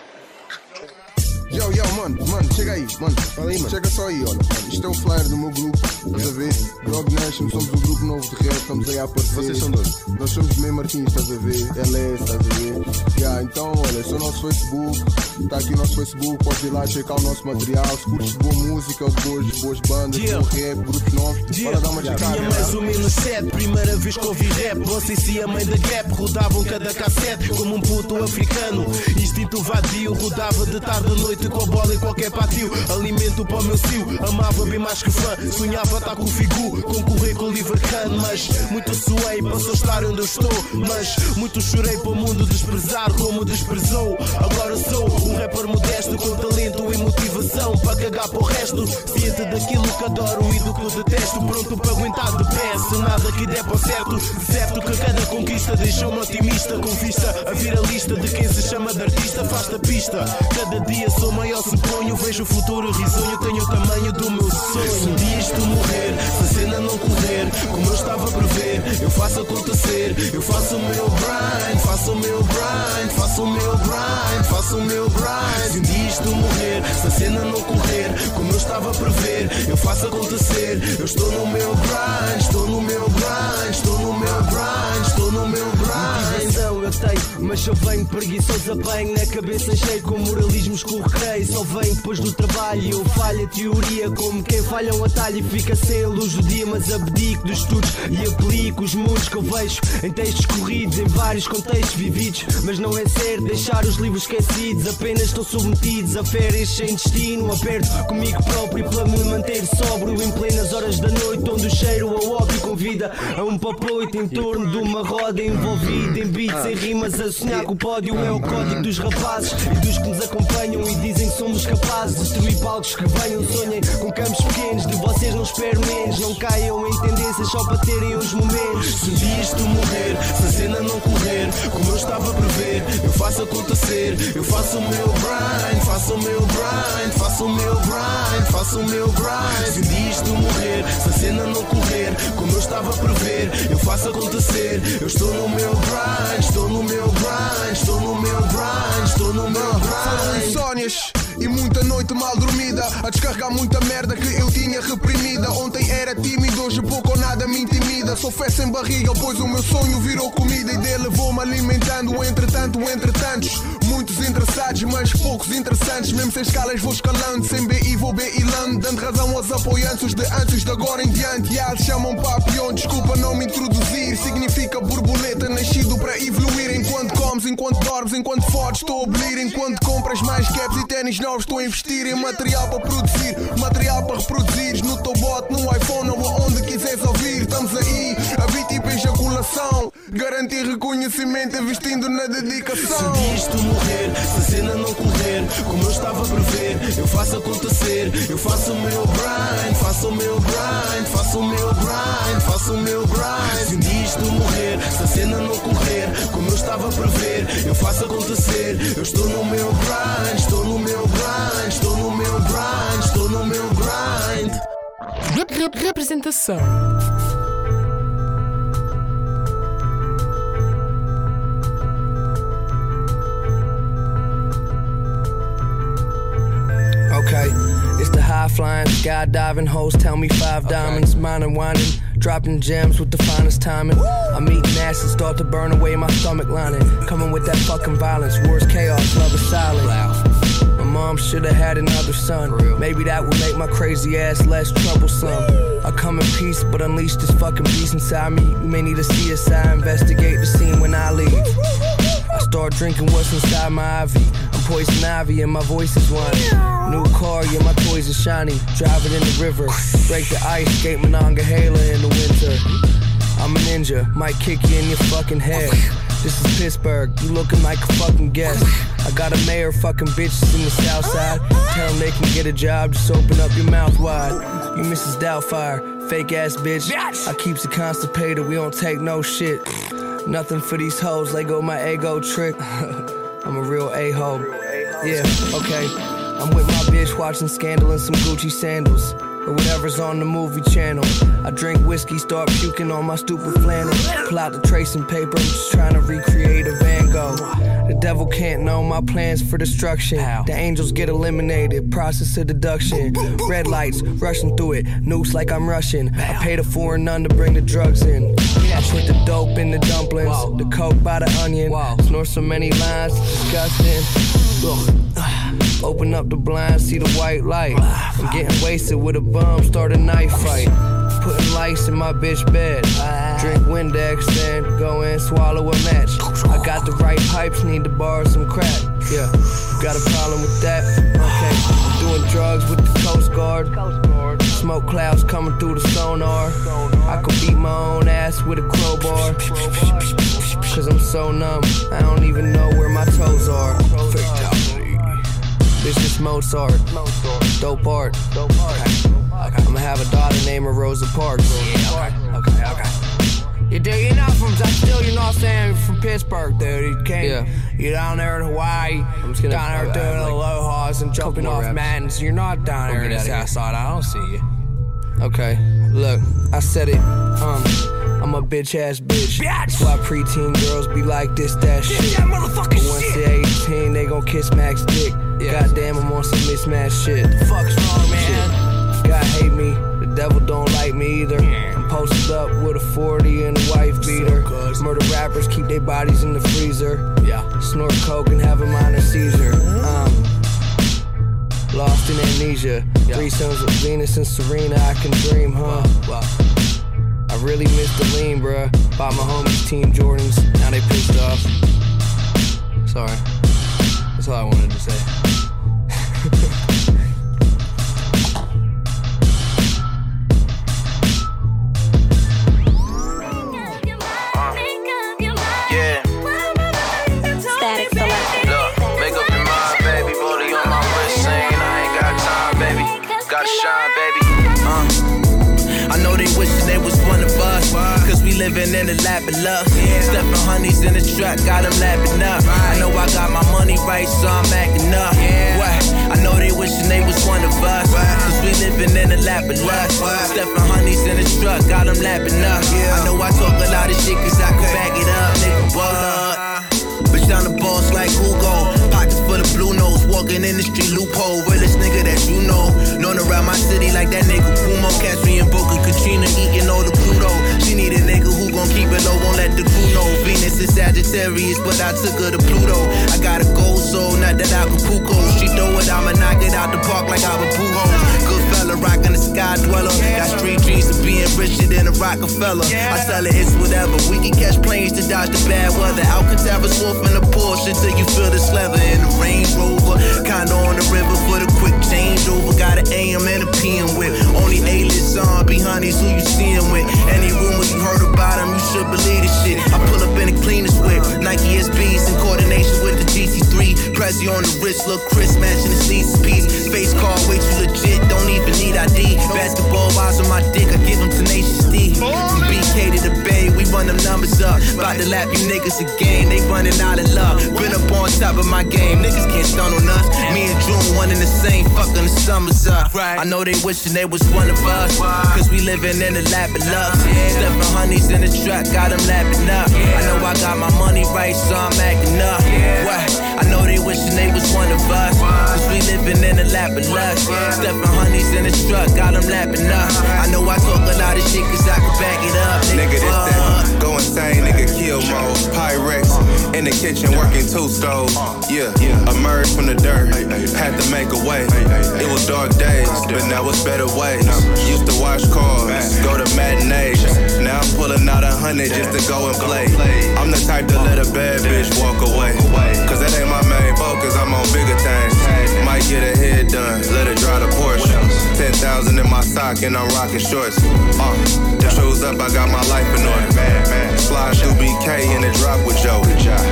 Yo, yo, mano, mano, chega aí, mano, fala aí, mano. Chega só aí, olha, mano. Isto é o flyer do meu grupo, estás a ver? Grog Nation, somos um grupo novo de rap, estamos aí a aparecer. Vocês são dois? Nós somos de meio Martins, estás a ver? L S, estás a ver? Yeah, então, olha, esse é o nosso Facebook, está aqui o nosso Facebook, podes ir lá checar o nosso material. Se curtes de boa música, de boas, boas bandas, yeah, bom rap, grupos novos, yeah, bora dar uma checada. Tinha mais ou menos sete, primeira vez que ouvi rap, vocês e a mãe da Gap rodavam cada cassete como um puto africano. Instinto vadio, rodava de tarde à noite com a bola em qualquer pátio. Alimento para o meu cio, amava bem mais que fã. Sonhava estar com o Figu, concorrer com o Livercan. Mas muito suei, passou a estar onde eu estou. Mas muito chorei para o mundo desprezar como desprezou. Agora sou um rapper modesto com talento e motivação para cagar para o resto. Ciente daquilo que adoro e do que eu detesto, pronto para aguentar de pé se nada que der para o certo. Certo que cada conquista deixou-me otimista, com vista a viralista de quem se chama de artista. Faz-te a pista, cada dia sou maior, suponho. Vejo o futuro risonho, tenho o tamanho do meu sonho. Se um dia isto morrer, se a cena não correr como eu estava a prever, eu faço acontecer. Eu faço o meu grind, faço o meu grind, faço o meu grind, faço o meu grind. Se um dia isto morrer, se a cena não correr como eu estava a prever, eu faço acontecer. Eu estou no meu grind, estou no meu grind, estou no meu grind, estou no meu grind. Motivação eu tenho, mas eu venho preguiçoso, apanho na cabeça cheio com moralismo escorreguei. Só venho depois do trabalho, eu falho a teoria como quem falha um atalho e fica sem a luz do dia. Mas abdico dos estudos e aplico os mundos que eu vejo em textos corridos, em vários contextos vividos. Mas não é certo deixar os livros esquecidos, apenas estão submetidos a férias sem destino. Aperto comigo próprio para me manter sóbrio em plenas horas da noite, onde o cheiro ao óbvio convida a um papoito em torno de uma roda envolvida em beats, em rimas a sonhar que o pódio é o código dos rapazes e dos que nos acompanham e dizem que somos capazes de destruir palcos que venham. Sonhem com campos pequenos, de vocês não espero menos. Não caiam em tendências só para terem os momentos. Se um dia isto morrer, se a cena não correr como eu estava a prever, eu faço acontecer. Eu faço o meu grind, faço o meu grind, faço o meu grind, faço o meu grind. Se um dia isto morrer, se a cena não correr como eu estava a prever, eu faço acontecer. Eu estou no meu grind, estou no meu grind, estou no meu grind, estou no meu grind. Foram insónias e muita noite mal dormida, a descarregar muita merda que eu tinha reprimida. Ontem era tímido, hoje pouco ou nada me intimida. Sou fé sem barriga, pois o meu sonho virou comida e dele vou-me alimentando. Entretanto, entre tantos, muitos interessados, mas poucos interessantes. Mesmo sem escalas vou escalando, sem B I vou beilando, dando razão aos apoiantes, os de antes, de agora em diante. E eles chamam papião, desculpa não me introduzir. Significa borboleta, nascido para evoluir. Enquanto comes, enquanto dormes, enquanto fodes, estou a abolir. Enquanto compras mais caps e ténis novos, estou a investir em material para produzir, material para reproduzir. No teu bot, no iPhone ou aonde quiseres ouvir. Estamos aí, a beat tipo ejaculação, garantir reconhecimento investindo na dedicação. Se isto morrer, se a cena não correr como eu estava a prever, eu faço acontecer. Eu faço o meu grind, faço o meu grind, faço o meu grind, faço o meu grind. Se um dia isto morrer, se a cena não correr como eu estava a prever, eu faço acontecer. Eu estou no meu grind, estou no meu grind, estou no meu grind, estou no meu grind. Representação. Okay, it's the high flying, skydiving hoes tell me five diamonds, mine and winding, dropping gems with the finest timing. I'm eating acid, start to burn away my stomach lining. Coming with that fucking violence, worst chaos, love is silent. My mom should've had another son. Maybe that would make my crazy ass less troublesome. I come in peace, but unleash this fucking beast inside me. You may need a C S I, investigate the scene when I leave. I start drinking what's inside my ivy. I'm poison ivy and my voice is whiny. New car, yeah, my toys are shiny. Drive it in the river, break the ice, skate Monongahela in the winter. I'm a ninja, might kick you in your fucking head. This is Pittsburgh, you looking like a fucking guest. I got a mayor fucking bitches in the south side. Tell them they can get a job, just open up your mouth wide. You Missus Doubtfire, fake ass bitch. I keeps it constipated, we don't take no shit. Nothing for these hoes, let go my ego trick. I'm a real a-hole. Yeah, okay. I'm with my bitch watching Scandal in some Gucci sandals, or whatever's on the movie channel. I drink whiskey, start puking on my stupid flannel. Pull out the tracing paper, I'm just trying to recreate a Van Gogh. The devil can't know my plans for destruction. The angels get eliminated, process of deduction. Red lights, rushing through it, nukes like I'm Russian. I paid a foreign nun to bring the drugs in. I put the dope in the dumplings, the coke by the onion. Snort so many lines, disgusting. Ugh. Open up the blinds, see the white light. I'm getting wasted with a bum, start a knife fight. Putting lights in my bitch bed. Drink Windex, then go in, swallow a match. I got the right pipes, need to borrow some crack. Yeah, got a problem with that? Okay, doing drugs with the Coast Guard. Smoke clouds coming through the sonar. I could beat my own ass with a crowbar. Cause I'm so numb, I don't even know where my toes are. This is Mozart, dope art. Okay. I'ma have a daughter named Rosa Parks. Yeah, okay, okay, okay. You dude, you're not from, still, you're not saying you're from Pittsburgh, dude. You came, yeah. You're down there in Hawaii, I'm just gonna down there doing like, aloha's and jumping off reps. Mountains. You're not down there in the south side, I don't see you. Okay, look, I said it, um, I'm a bitch ass bitch. That's why preteen girls be like this, that shit. That motherfucking shit. Once they're eighteen, they gon' kiss Mac's dick. Goddamn, I'm on some mismatched shit. The fuck's wrong, man? Shit. God hate me, the devil don't like me either. I'm posted up with a forty and a wife beater. Murder rappers keep their bodies in the freezer. Yeah. Snort coke and have a minor seizure. Um, lost in amnesia. Three sons with Venus and Serena, I can dream, huh? I really miss the lean, bruh. Bought my homies Team Jordans, now they pissed off. Sorry. That's all I wanted to say. Yeah. Static Selector. Look, make up your mind, baby. Booty on my wrist saying I ain't got time, baby. Gotta shine, baby. Uh, I know they wishing they was one of us, cause we living in the lap of love. Stepping honeys in the truck, got them lapping up. I know I got my money right, so I'm acting up. What? I know they wishing they was one of us, cause we living in the lap of love. Stepping honeys in the truck, got them lapping up. I know I talk a lot of shit cause I can back it up, nigga, what? Bitch down the boss like Hugo. Pockets full of blue nose, walking in the street loophole. Realest nigga that you know. Known around my city like that nigga Kumo. Catch me in Boca Katrina eating all the Pluto. She need a nigga who gon' keep it low, won't let the crew know. Venus is Sagittarius, but I took her to Pluto. I got a gold soul, not that Acapulco. She throw it, I'ma knock it out the park like I'm a Pujo. Good fella, rockin' the sky dweller. Got street dreams of being richer than a Rockefeller. I sell it, it's whatever. We can catch planes to dodge the bad weather. Alcantara swore in a Porsche till you feel this leather in the Range Rover. Kinda on the river for the quick changeover. Got an A M and a P M with. Only A-list zombie honeys who you seeing with. Any rumor you heard about them, you should believe this shit. I pull up in the cleanest whip. Nike S Bs in coordination with the G C three. Prezi on the wrist, look Chris matching the C's piece. Face card way too legit, don't even need I D. Basketball eyes on my dick, I give them tenacious D. From B K to the Bay, we run them numbers up. About to lap you niggas again, they running out of love. Been up on top of my game, niggas can't stun on us. Me and June one in the same, fucking the summers up. I know they wishing they was one of us, cause we living in the lap of love. Stepping honeys in the truck, got them lapping up. I know I got my money right, so I'm acting up. What? I know they wishing they was one of us, cause we living in the lap of love. Stepping honeys in the truck, got them lapping up. I know I talk a lot of shit cause I can back it up. Nigga, this that go insane, nigga, kill mode. Pyrex in the kitchen working two stoves. Yeah, emerged from the dirt, had to make a way. It was dark days, but now it's better ways. Used to wash cars, go to matinees. Now I'm pulling out a hundred just to go and play. I'm the type to let a bad bitch walk away, cause that ain't my main focus, I'm on bigger things. Might get her head done, let her dry the Porsche. Ten thousand in my sock and I'm rocking shorts. Uh, shoes up, I got my life in order. Slide through B K in the drop with Joe.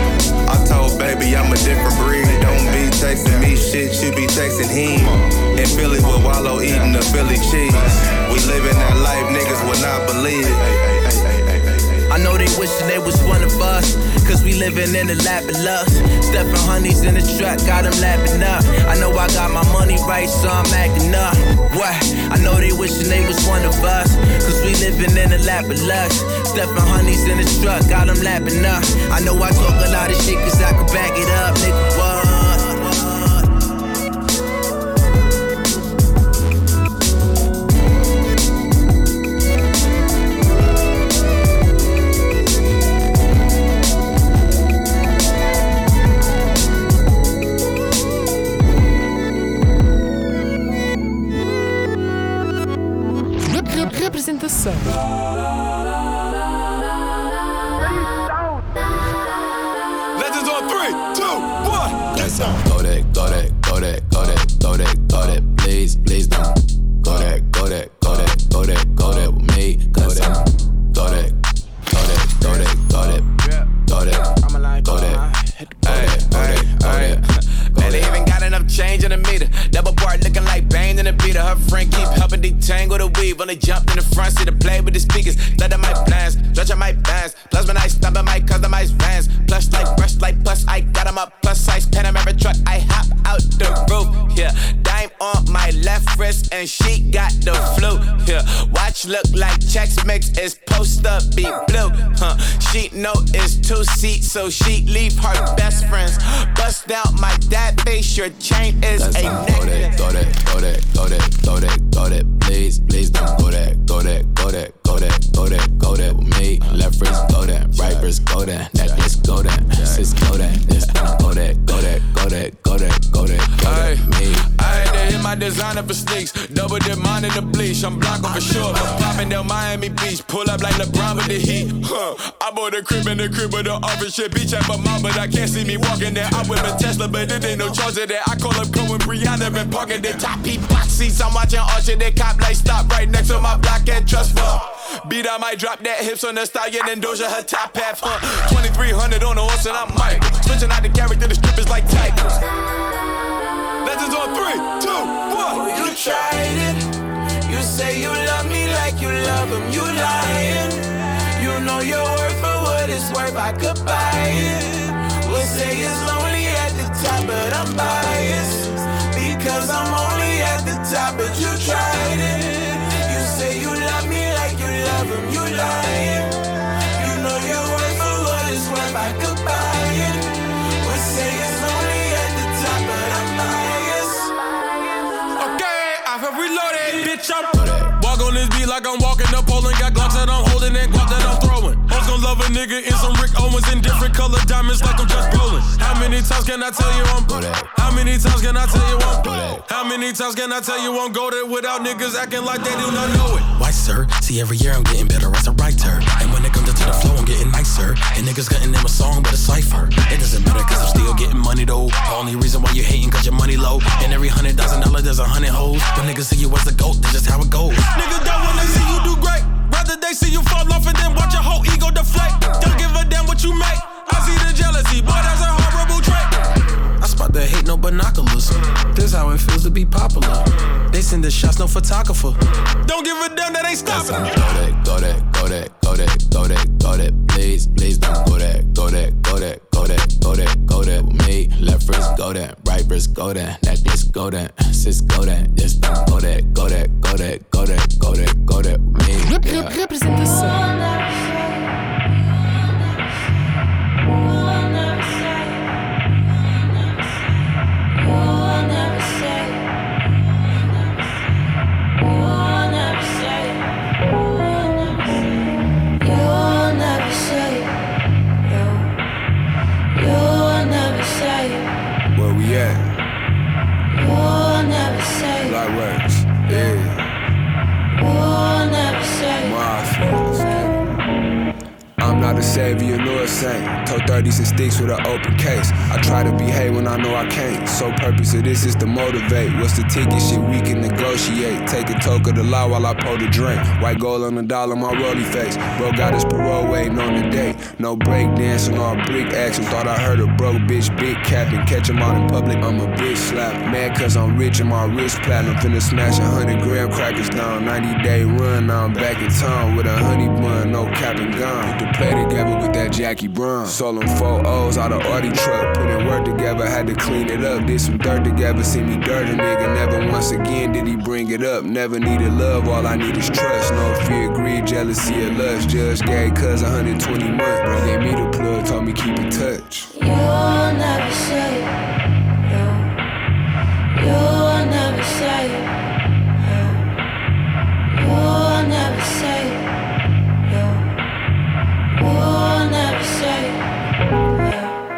I told baby I'm a different breed. Don't be texting me shit, you be texting him. In Philly with Wallow eating the Philly cheese. We living that life, niggas would not believe it. I know they wishing they was one of us, cause we living in the lap of lust. Stepping honeys in the truck, got them lapping up. I know I got my money right, so I'm acting up. What? I know they wishing they was one of us, cause we living in the lap of lust. Stepping honeys in the truck, got them lapping up. I know I talk a lot of shit cause I can back it up, nigga, what? Representação. Legends on three, two, one. Go that, go that, go that, go that, go that, go that, please, please don't. Go that, go that, go that, go that, go that with me. Go that, go that, go that, go that, go that, go that, go that, hey, hey, hey. Man, they even got enough change in the meter. Double part looking like Bane in the beater. Her friend keep helping detangle the weave. Only jumped in the front seat to play with the speakers. Let them my plans, stretch my bands. Plus when I stop at my customized vans. Plush like brush like plus I got them up. Plus size Panamera truck. I hop out the roof. Yeah, dime on my left wrist and she got the flu. Yeah, watch couch look like Chex Mix, it's post up, be blue. Huh. She know it's two seats, so she leave her best friends. Bust out my dad face, your chain is That's a necklace. Go there, go there, go there, go there, go there, please, please don't go there, go there, go there, go there, go there, go there with me. Left wrist go there, right wrist go there, necklace go there, sis go there, this go there, go there, go there, go there, go there, go there, me. I had to hit my designer for sneaks, double dip mine in the bleach. I'm blocking for sure, but popping down Miami Beach, pull up like LeBron with the heat. Huh. I bought a crib in the crib with the office shit, beach at my mom, but I can't see me walking there. I whip a Tesla, but it ain't no charge of that. I call up Cohen, Brianna, and parking the top heat box seats. I'm watching Archer, they cop like stop right next to my block at Trust Fund. Beat, I might drop that hips on the stallion and Doja her top half, huh? twenty-three hundred on the horse and I'm Mike. Switching out the character, the strip is like tigers. Legends on three, two, one. You tried it. You say you love me like you love him. You lying. You know your worth for what it's worth. I could buy it. We'll say it's lonely at the top, but I'm biased because I'm only at the top. But you tried it. You say you love me like you love him. You lying. You know your worth for what it's worth. I could buy it. We'll say it's only at the top, but I'm biased. Okay, I have reloaded, bitch. I'm walk on this beat like I'm walking up pole and got glocks that I'm holding and guap that I'm throwing. Hoes gon' love a nigga in some Rick Owens in different color diamonds like I'm just rolling. How many times can I tell you I'm How many times can I tell you I'm How many times can I tell you I'm goated without niggas acting like they do not know it? Why, sir? See, every year I'm getting better as a writer. And when it comes to the flow, I'm getting nicer. And niggas getting them a song, but a cipher. It doesn't matter, cause I'm still getting money though. The only reason why you hating, cause your money low. And every hundred thousand dollars, there's a hundred hoes. When niggas see you as a goat, that's just how it goes. Niggas don't wanna see you do great. Rather they see you fall off and then watch your whole ego deflate. Don't give a damn what you make. I see the jealousy, boy, that's a horrible trait. I spot the hate, no binoculars. This how it feels to be popular. They send the shots, no photographer. Don't give a damn, that ain't stopping. Go there, go there, go there, go there, go there, go there. Please, please don't go there, go there, go there, go there, go there, go there with me. Left wrist go there, right wrist go there, necklace go there, sis go there, this don't go there, go there, go there, go there, go there, go there with me. Yeah. Representação. Where we at? Black Records, yeah. I'm not a savior nor a saint. Told thirties and sticks with an open case. I try to behave when I know I can't. So purpose of this is to motivate. What's the ticket? Shit we can negotiate. Take a toke of the law while I pour the drink. White gold on the dollar, my rolly face. Bro got his parole waiting on the date. No break dancing, all brick action. Thought I heard a broke bitch big capping. Catch him out in public, I'm a bitch slap. Mad cause I'm rich and my wrist platinum. Finna smash a hundred gram crackers down. ninety day run, now I'm back in town with a honey bun, no cap and gun. Put the play together with that Jackie Brown. Sold them four O's out of Audi truck. Put in work together, had to clean it up. Did some dirt together, see me dirty nigga. Never once again did he bring it up. Never needed love, all I need is trust. No fear, greed, jealousy, or lust. Judge gave cuz one hundred twenty months. Bro gave me the plug, told me keep in touch. You'll never say no. You'll never say no. You'll never say no. You'll never say no.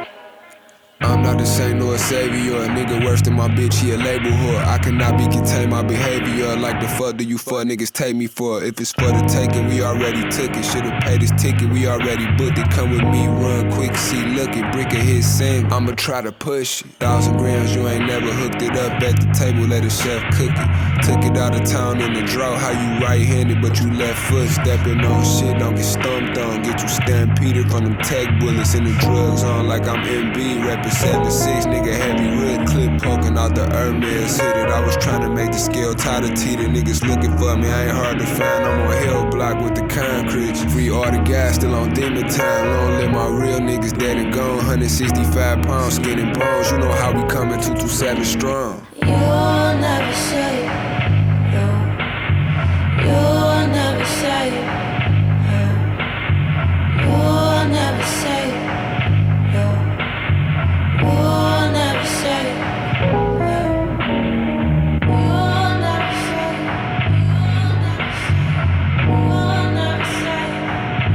I'm not the same nor a savior. A nigga worse than my bitch, he a label whore. I cannot be contained my behavior. Like the fuck do you fuck niggas take me for? If it's for the taking, we already took it. Should've paid his ticket, we already booked it. Come with me, run quick, see, look it. Brick a hit, sing, I'ma try to push it. Thousand grams, you ain't never hooked it up at the table, let the chef cook it. Took it out of town in the drought. How you right-handed, but you left foot. Stepping on shit, don't get stumped on. Get you stampeded from them tech bullets and the drugs on like I'm M B. Reppin' seven six, nigga heavy red clip poking out the Hermes. Hit it, I was trying to make the scale tighter teeter. Niggas looking for me, I ain't hard to find. I'm on hell block with the concrete. Free all the gas, still on demon time. Long live my real niggas dead and gone. one hundred sixty-five pounds, skin and bones. You know how we coming, two two seven strong. You'll never say no. You'll never say it. You'll never say it. You'll never say it. You'll never say it. You'll never say it.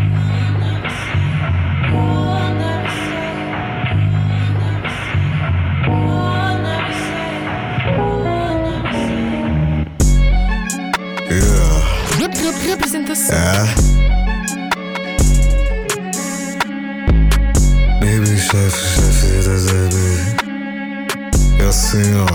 You'll never say it. You'll never say it. You'll never say it. Yeah. Representação. É. Baby, chefe, chefe das baby. É assim, ó.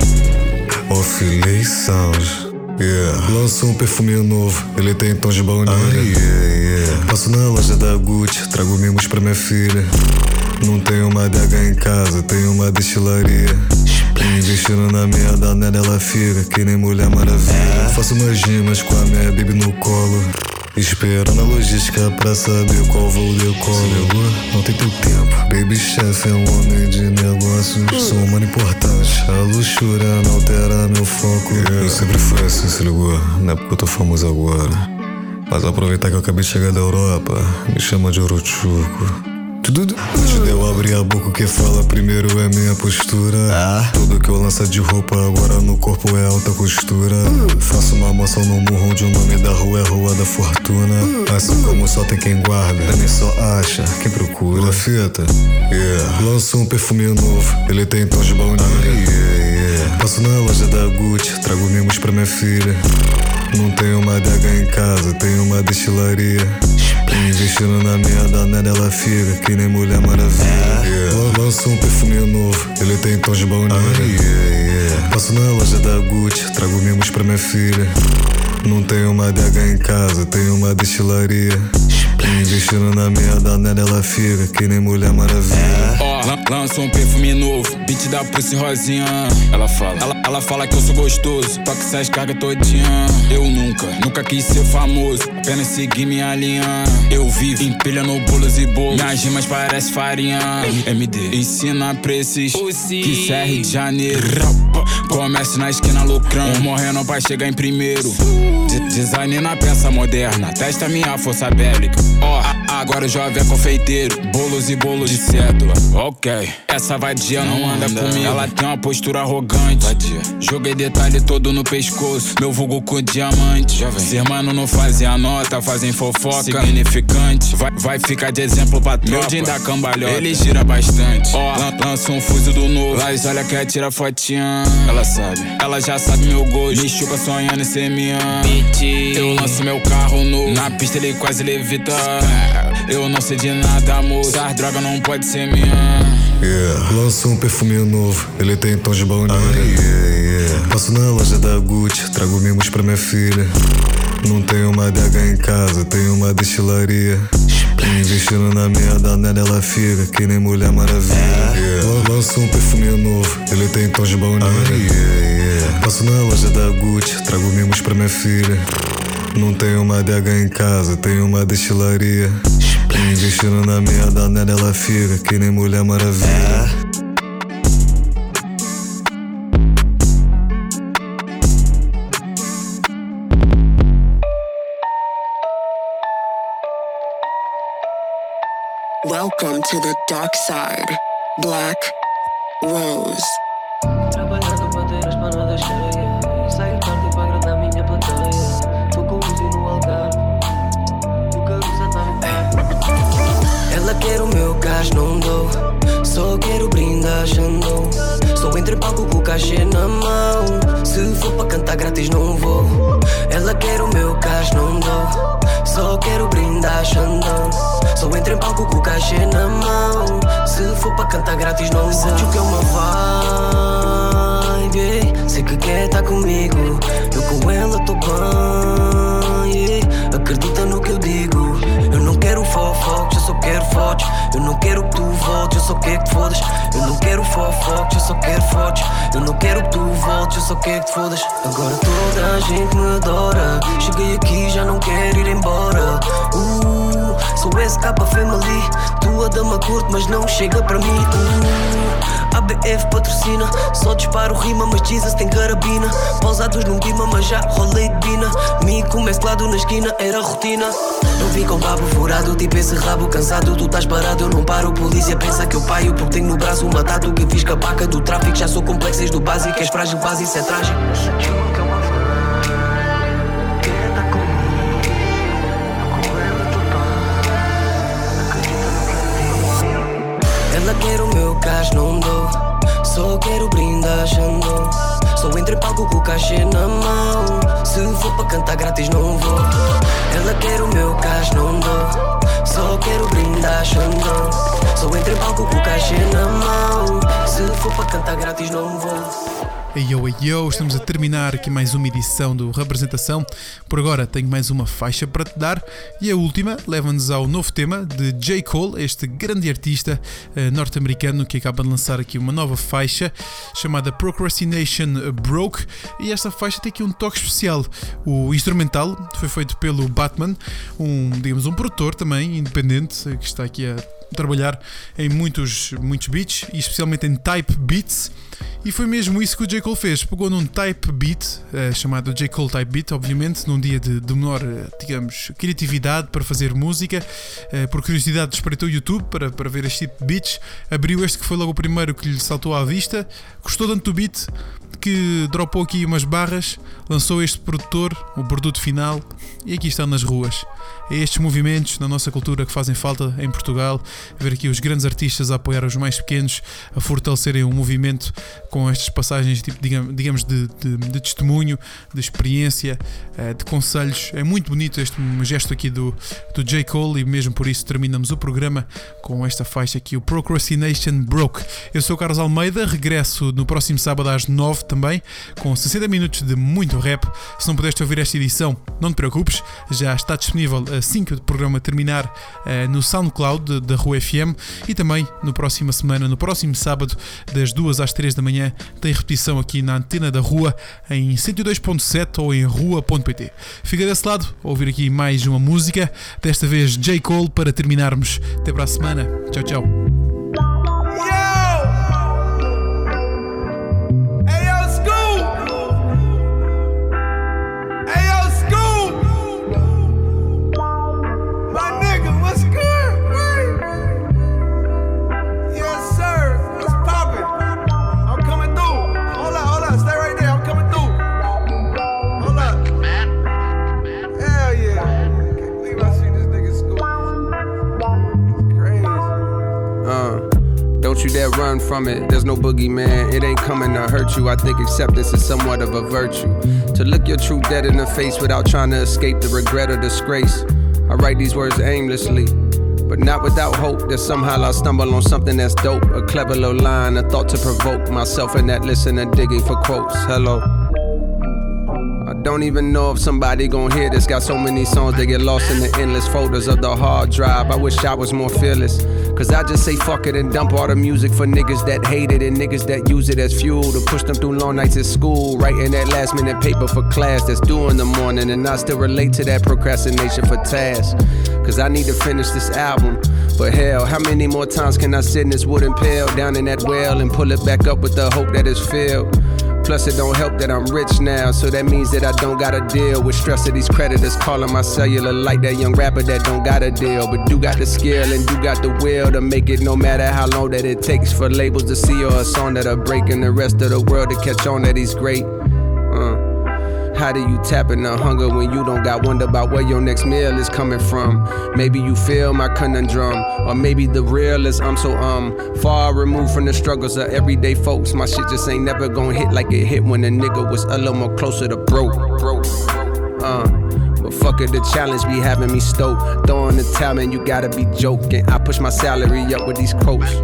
Ofilei Sound. Yeah. Lançou um perfume novo, ele tem tons de baunilha. Ah, yeah, yeah. Passo na loja da Gucci, trago mimos pra minha filha. Não tenho uma adega em casa, tenho uma destilaria. Investindo na minha danada, ela fica que nem Mulher Maravilha. Faço umas rimas com a minha baby no colo, esperando a logística pra saber qual voo decolo. Não tem teu tempo, baby chef é um homem de negócios. Sou um mano importante, a luxúria não altera meu foco. Eu sempre fui assim, se ligou? Não é porque eu tô famoso agora, mas aproveitar que eu acabei de chegar da Europa, me chama de Orochuco. Antes de eu abrir a boca, o que fala primeiro é minha postura. Ah. Tudo que eu lanço de roupa agora no corpo é alta costura. uh. Faço uma moção no murro onde o nome da rua é Rua da Fortuna. uh. Assim como só tem quem guarda, nem só acha quem procura. A fita, yeah. Lanço um perfume novo, ele tem tons de baunilha. ah, yeah, yeah. Passo na loja da Gucci, trago mimos pra minha filha. Não tenho uma adega em casa, tenho uma destilaria. Investindo na minha danada, ela fica que nem Mulher Maravilha. yeah. Lanço um perfume novo, ele tem tons de baunilha. ah, yeah, yeah. Passo na loja da Gucci, trago mimos pra minha filha. Não tenho uma adega em casa, tenho uma destilaria. Investindo na minha danada, ela fica que nem Mulher Maravilha. Ó, oh, lança um perfume novo, beat da Pussy Rosinha. Ela fala, ela, ela fala que eu sou gostoso, toca essas cargas todinha. Eu nunca, nunca quis ser famoso, apenas seguir minha linha. Eu vivo empilhando bolos e bolos, minhas rimas parecem farinha. M D, ensina pra esses que isso é Rio de Janeiro. Comércio na esquina lucrando, morrendo pra chegar em primeiro. Design na peça moderna, testa minha força bélica. Ó, oh, agora o jovem é confeiteiro, bolos e bolos de cédula. Ok, essa vadia não anda comigo, ela tem uma postura arrogante. Vadia. Joguei detalhe todo no pescoço, meu vulgo com diamante. Os irmãos não fazem a nota, fazem fofoca significante. Vai, vai ficar de exemplo pra tropa, meu din da cambalhota, ele gira bastante. Ó, oh, lança um fuzil do novo, mas olha que atira fotinha. Ela sabe, ela já sabe meu gosto, me chupa sonhando em ser minha. Eu lanço meu carro novo, na pista ele quase levita. Eu não sei de nada, moço, essa droga não pode ser minha. Yeah. Lanço um perfume novo, ele tem tons de baunilha. ah, yeah, yeah. Passo na loja da Gucci, trago mimos pra minha filha. Não tenho uma adega em casa, tenho uma destilaria. Investindo na minha danada, ela fica que nem Mulher Maravilha. yeah. Lanço um perfume novo, ele tem tons de baunilha. ah, yeah, yeah. Passo na loja da Gucci, trago mimos pra minha filha. Não tenho uma adega em casa, tenho uma destilaria. Investindo na minha danada, ela fica que nem Mulher Maravilha. Welcome to the dark side, Black Rose. Trabalhando pra ter as panadas cheias, sair tarde para agradar minha plateia. Tô com o Uzi no Algarve, o Caruza tá no pé. Ela quer o meu gás, não dou. Só quero brindar, andou. Sou entre palco com o cachê na mão. Se for pra cantar grátis não vou. Ela quer o meu gás, não dou. Só quero brindar, andou. Sou entre palco com o cachê na mão. Se for pra cantar grátis não vou. Sente o que é uma vibe. Sei que quer tá comigo. Eu com ela tô bem. Acredita no que eu digo. Eu não quero fofocos, eu só quero fotos. Eu não quero que tu voltes, eu só quero que te fodas. Eu não quero fofocos, eu só quero fotos. Eu não quero que tu voltes, eu só quero que te fodas. Agora toda a gente me adora. Cheguei aqui, já não quero ir embora. Uh, sou esse capa family. Tua dama curte, mas não chega para mim. Uh, A B F patrocina. Só disparo rima, mas Jesus tem carabina. Pausados num bima, mas já rolei de bina. Mico mesclado na esquina, era rotina. Não vi com babo furado, tipo esse rabo cansado. Tu estás parado, eu não paro. Polícia pensa que eu paio porque tenho no braço uma tatu que fiz com a paca do tráfico. Já sou complexo desde o básico, és frágil, base, isso é trágico. Ela quer o meu cash, não dou. Só quero brindar, andou. Só entre palco com o cachê na mão. Se for para cantar grátis não vou. Ela quer o meu cash, não dou. Só quero brindar, andou. Só entre palco com o cachê na mão. Se for para cantar grátis não vou. Ei yo, ei yo, estamos a terminar aqui mais uma edição do Representação. Por agora tenho mais uma faixa para te dar e a última leva-nos ao novo tema de J. Cole, este grande artista uh, norte-americano que acaba de lançar aqui uma nova faixa chamada Procrastination Broke, e esta faixa tem aqui um toque especial. O instrumental foi feito pelo Batman, um, digamos, um produtor também independente que está aqui a trabalhar em muitos, muitos beats e especialmente em type beats, e foi mesmo isso que o J. Cole fez. Pegou num type beat uh, chamado J. Cole Type Beat, obviamente num dia de, de menor, uh, digamos, criatividade para fazer música. Uh, por curiosidade espreitou o YouTube para, para ver este tipo de beats, abriu este que foi logo o primeiro que lhe saltou à vista, gostou tanto do beat que dropou aqui umas barras, lançou este produtor, o produto final, e aqui está nas ruas. É estes movimentos na nossa cultura que fazem falta em Portugal, ver aqui os grandes artistas a apoiar os mais pequenos, a fortalecerem o movimento com estas passagens tipo, digamos de, de, de testemunho, de experiência, de conselhos. É muito bonito este gesto aqui do, do J. Cole, e mesmo por isso terminamos o programa com esta faixa aqui, o Procrastination Broke. Eu sou o Carlos Almeida, regresso no próximo sábado às nove também, com sessenta minutos de muito rap. Se não pudeste ouvir esta edição, não te preocupes, já está disponível assim que o programa terminar uh, no SoundCloud da Rua F M, e também no próxima semana, no próximo sábado, das duas às três da manhã, tem repetição aqui na Antena da Rua em cento e dois ponto sete ou em rua ponto pt. Fica desse lado a ouvir aqui mais uma música, desta vez J. Cole, para terminarmos. Até para a semana. Tchau, tchau. Don't you dare run from it, there's no boogeyman, it ain't coming to hurt you. I think acceptance is somewhat of a virtue. To look your truth dead in the face without trying to escape the regret or disgrace. I write these words aimlessly, but not without hope that somehow I'll stumble on something that's dope. A clever little line, a thought to provoke myself in that listener digging for quotes. Hello. I don't even know if somebody gon' hear this. Got so many songs they get lost in the endless folders of the hard drive. I wish I was more fearless, cause I just say fuck it and dump all the music for niggas that hate it and niggas that use it as fuel to push them through long nights at school, writing that last minute paper for class that's due in the morning. And I still relate to that procrastination for tasks, cause I need to finish this album. But hell, how many more times can I sit in this wooden pail down in that well and pull it back up with the hope that it's filled? Plus it don't help that I'm rich now, so that means that I don't gotta deal with stress of these creditors calling my cellular like that young rapper that don't got a deal, but do got the skill and do got the will to make it no matter how long that it takes for labels to see or a song that'll break and the rest of the world to catch on that he's great. Uh. How do you tap in the hunger when you don't got wonder about where your next meal is coming from? Maybe you feel my conundrum, or maybe the real is I'm so um far removed from the struggles of everyday folks. My shit just ain't never gonna hit like it hit when a nigga was a little more closer to broke. broke. Uh, but fuck it, the challenge be having me stoked. Throwing the towel, man, you gotta be joking. I push my salary up with these quotes.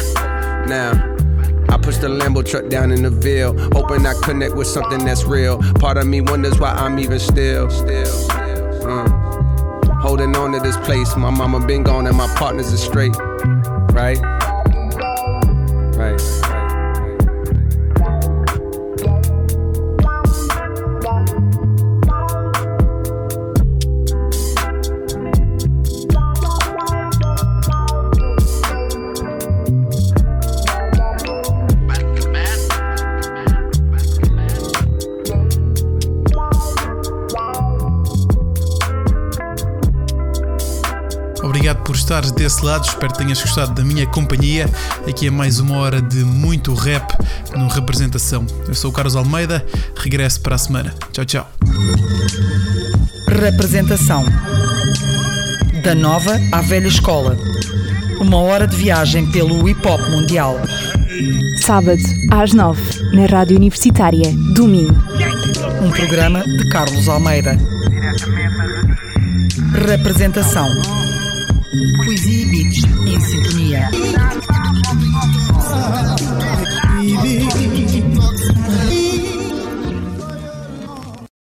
Now I push the Lambo truck down in the Ville, hoping I connect with something that's real. Part of me wonders why I'm even still, still, uh, holding on to this place. My mama been gone and my partners are straight, right? Right. estares desse lado, espero que tenhas gostado da minha companhia. Aqui é mais uma hora de muito rap no Representação. Eu sou o Carlos Almeida, regresso para a semana. Tchau, tchau. Representação. Da nova à velha escola. Uma hora de viagem pelo hip-hop mundial. Sábado, às nove, na Rádio Universitária do Minho. Um programa de Carlos Almeida. Representação. Poesia e beats em sintonia.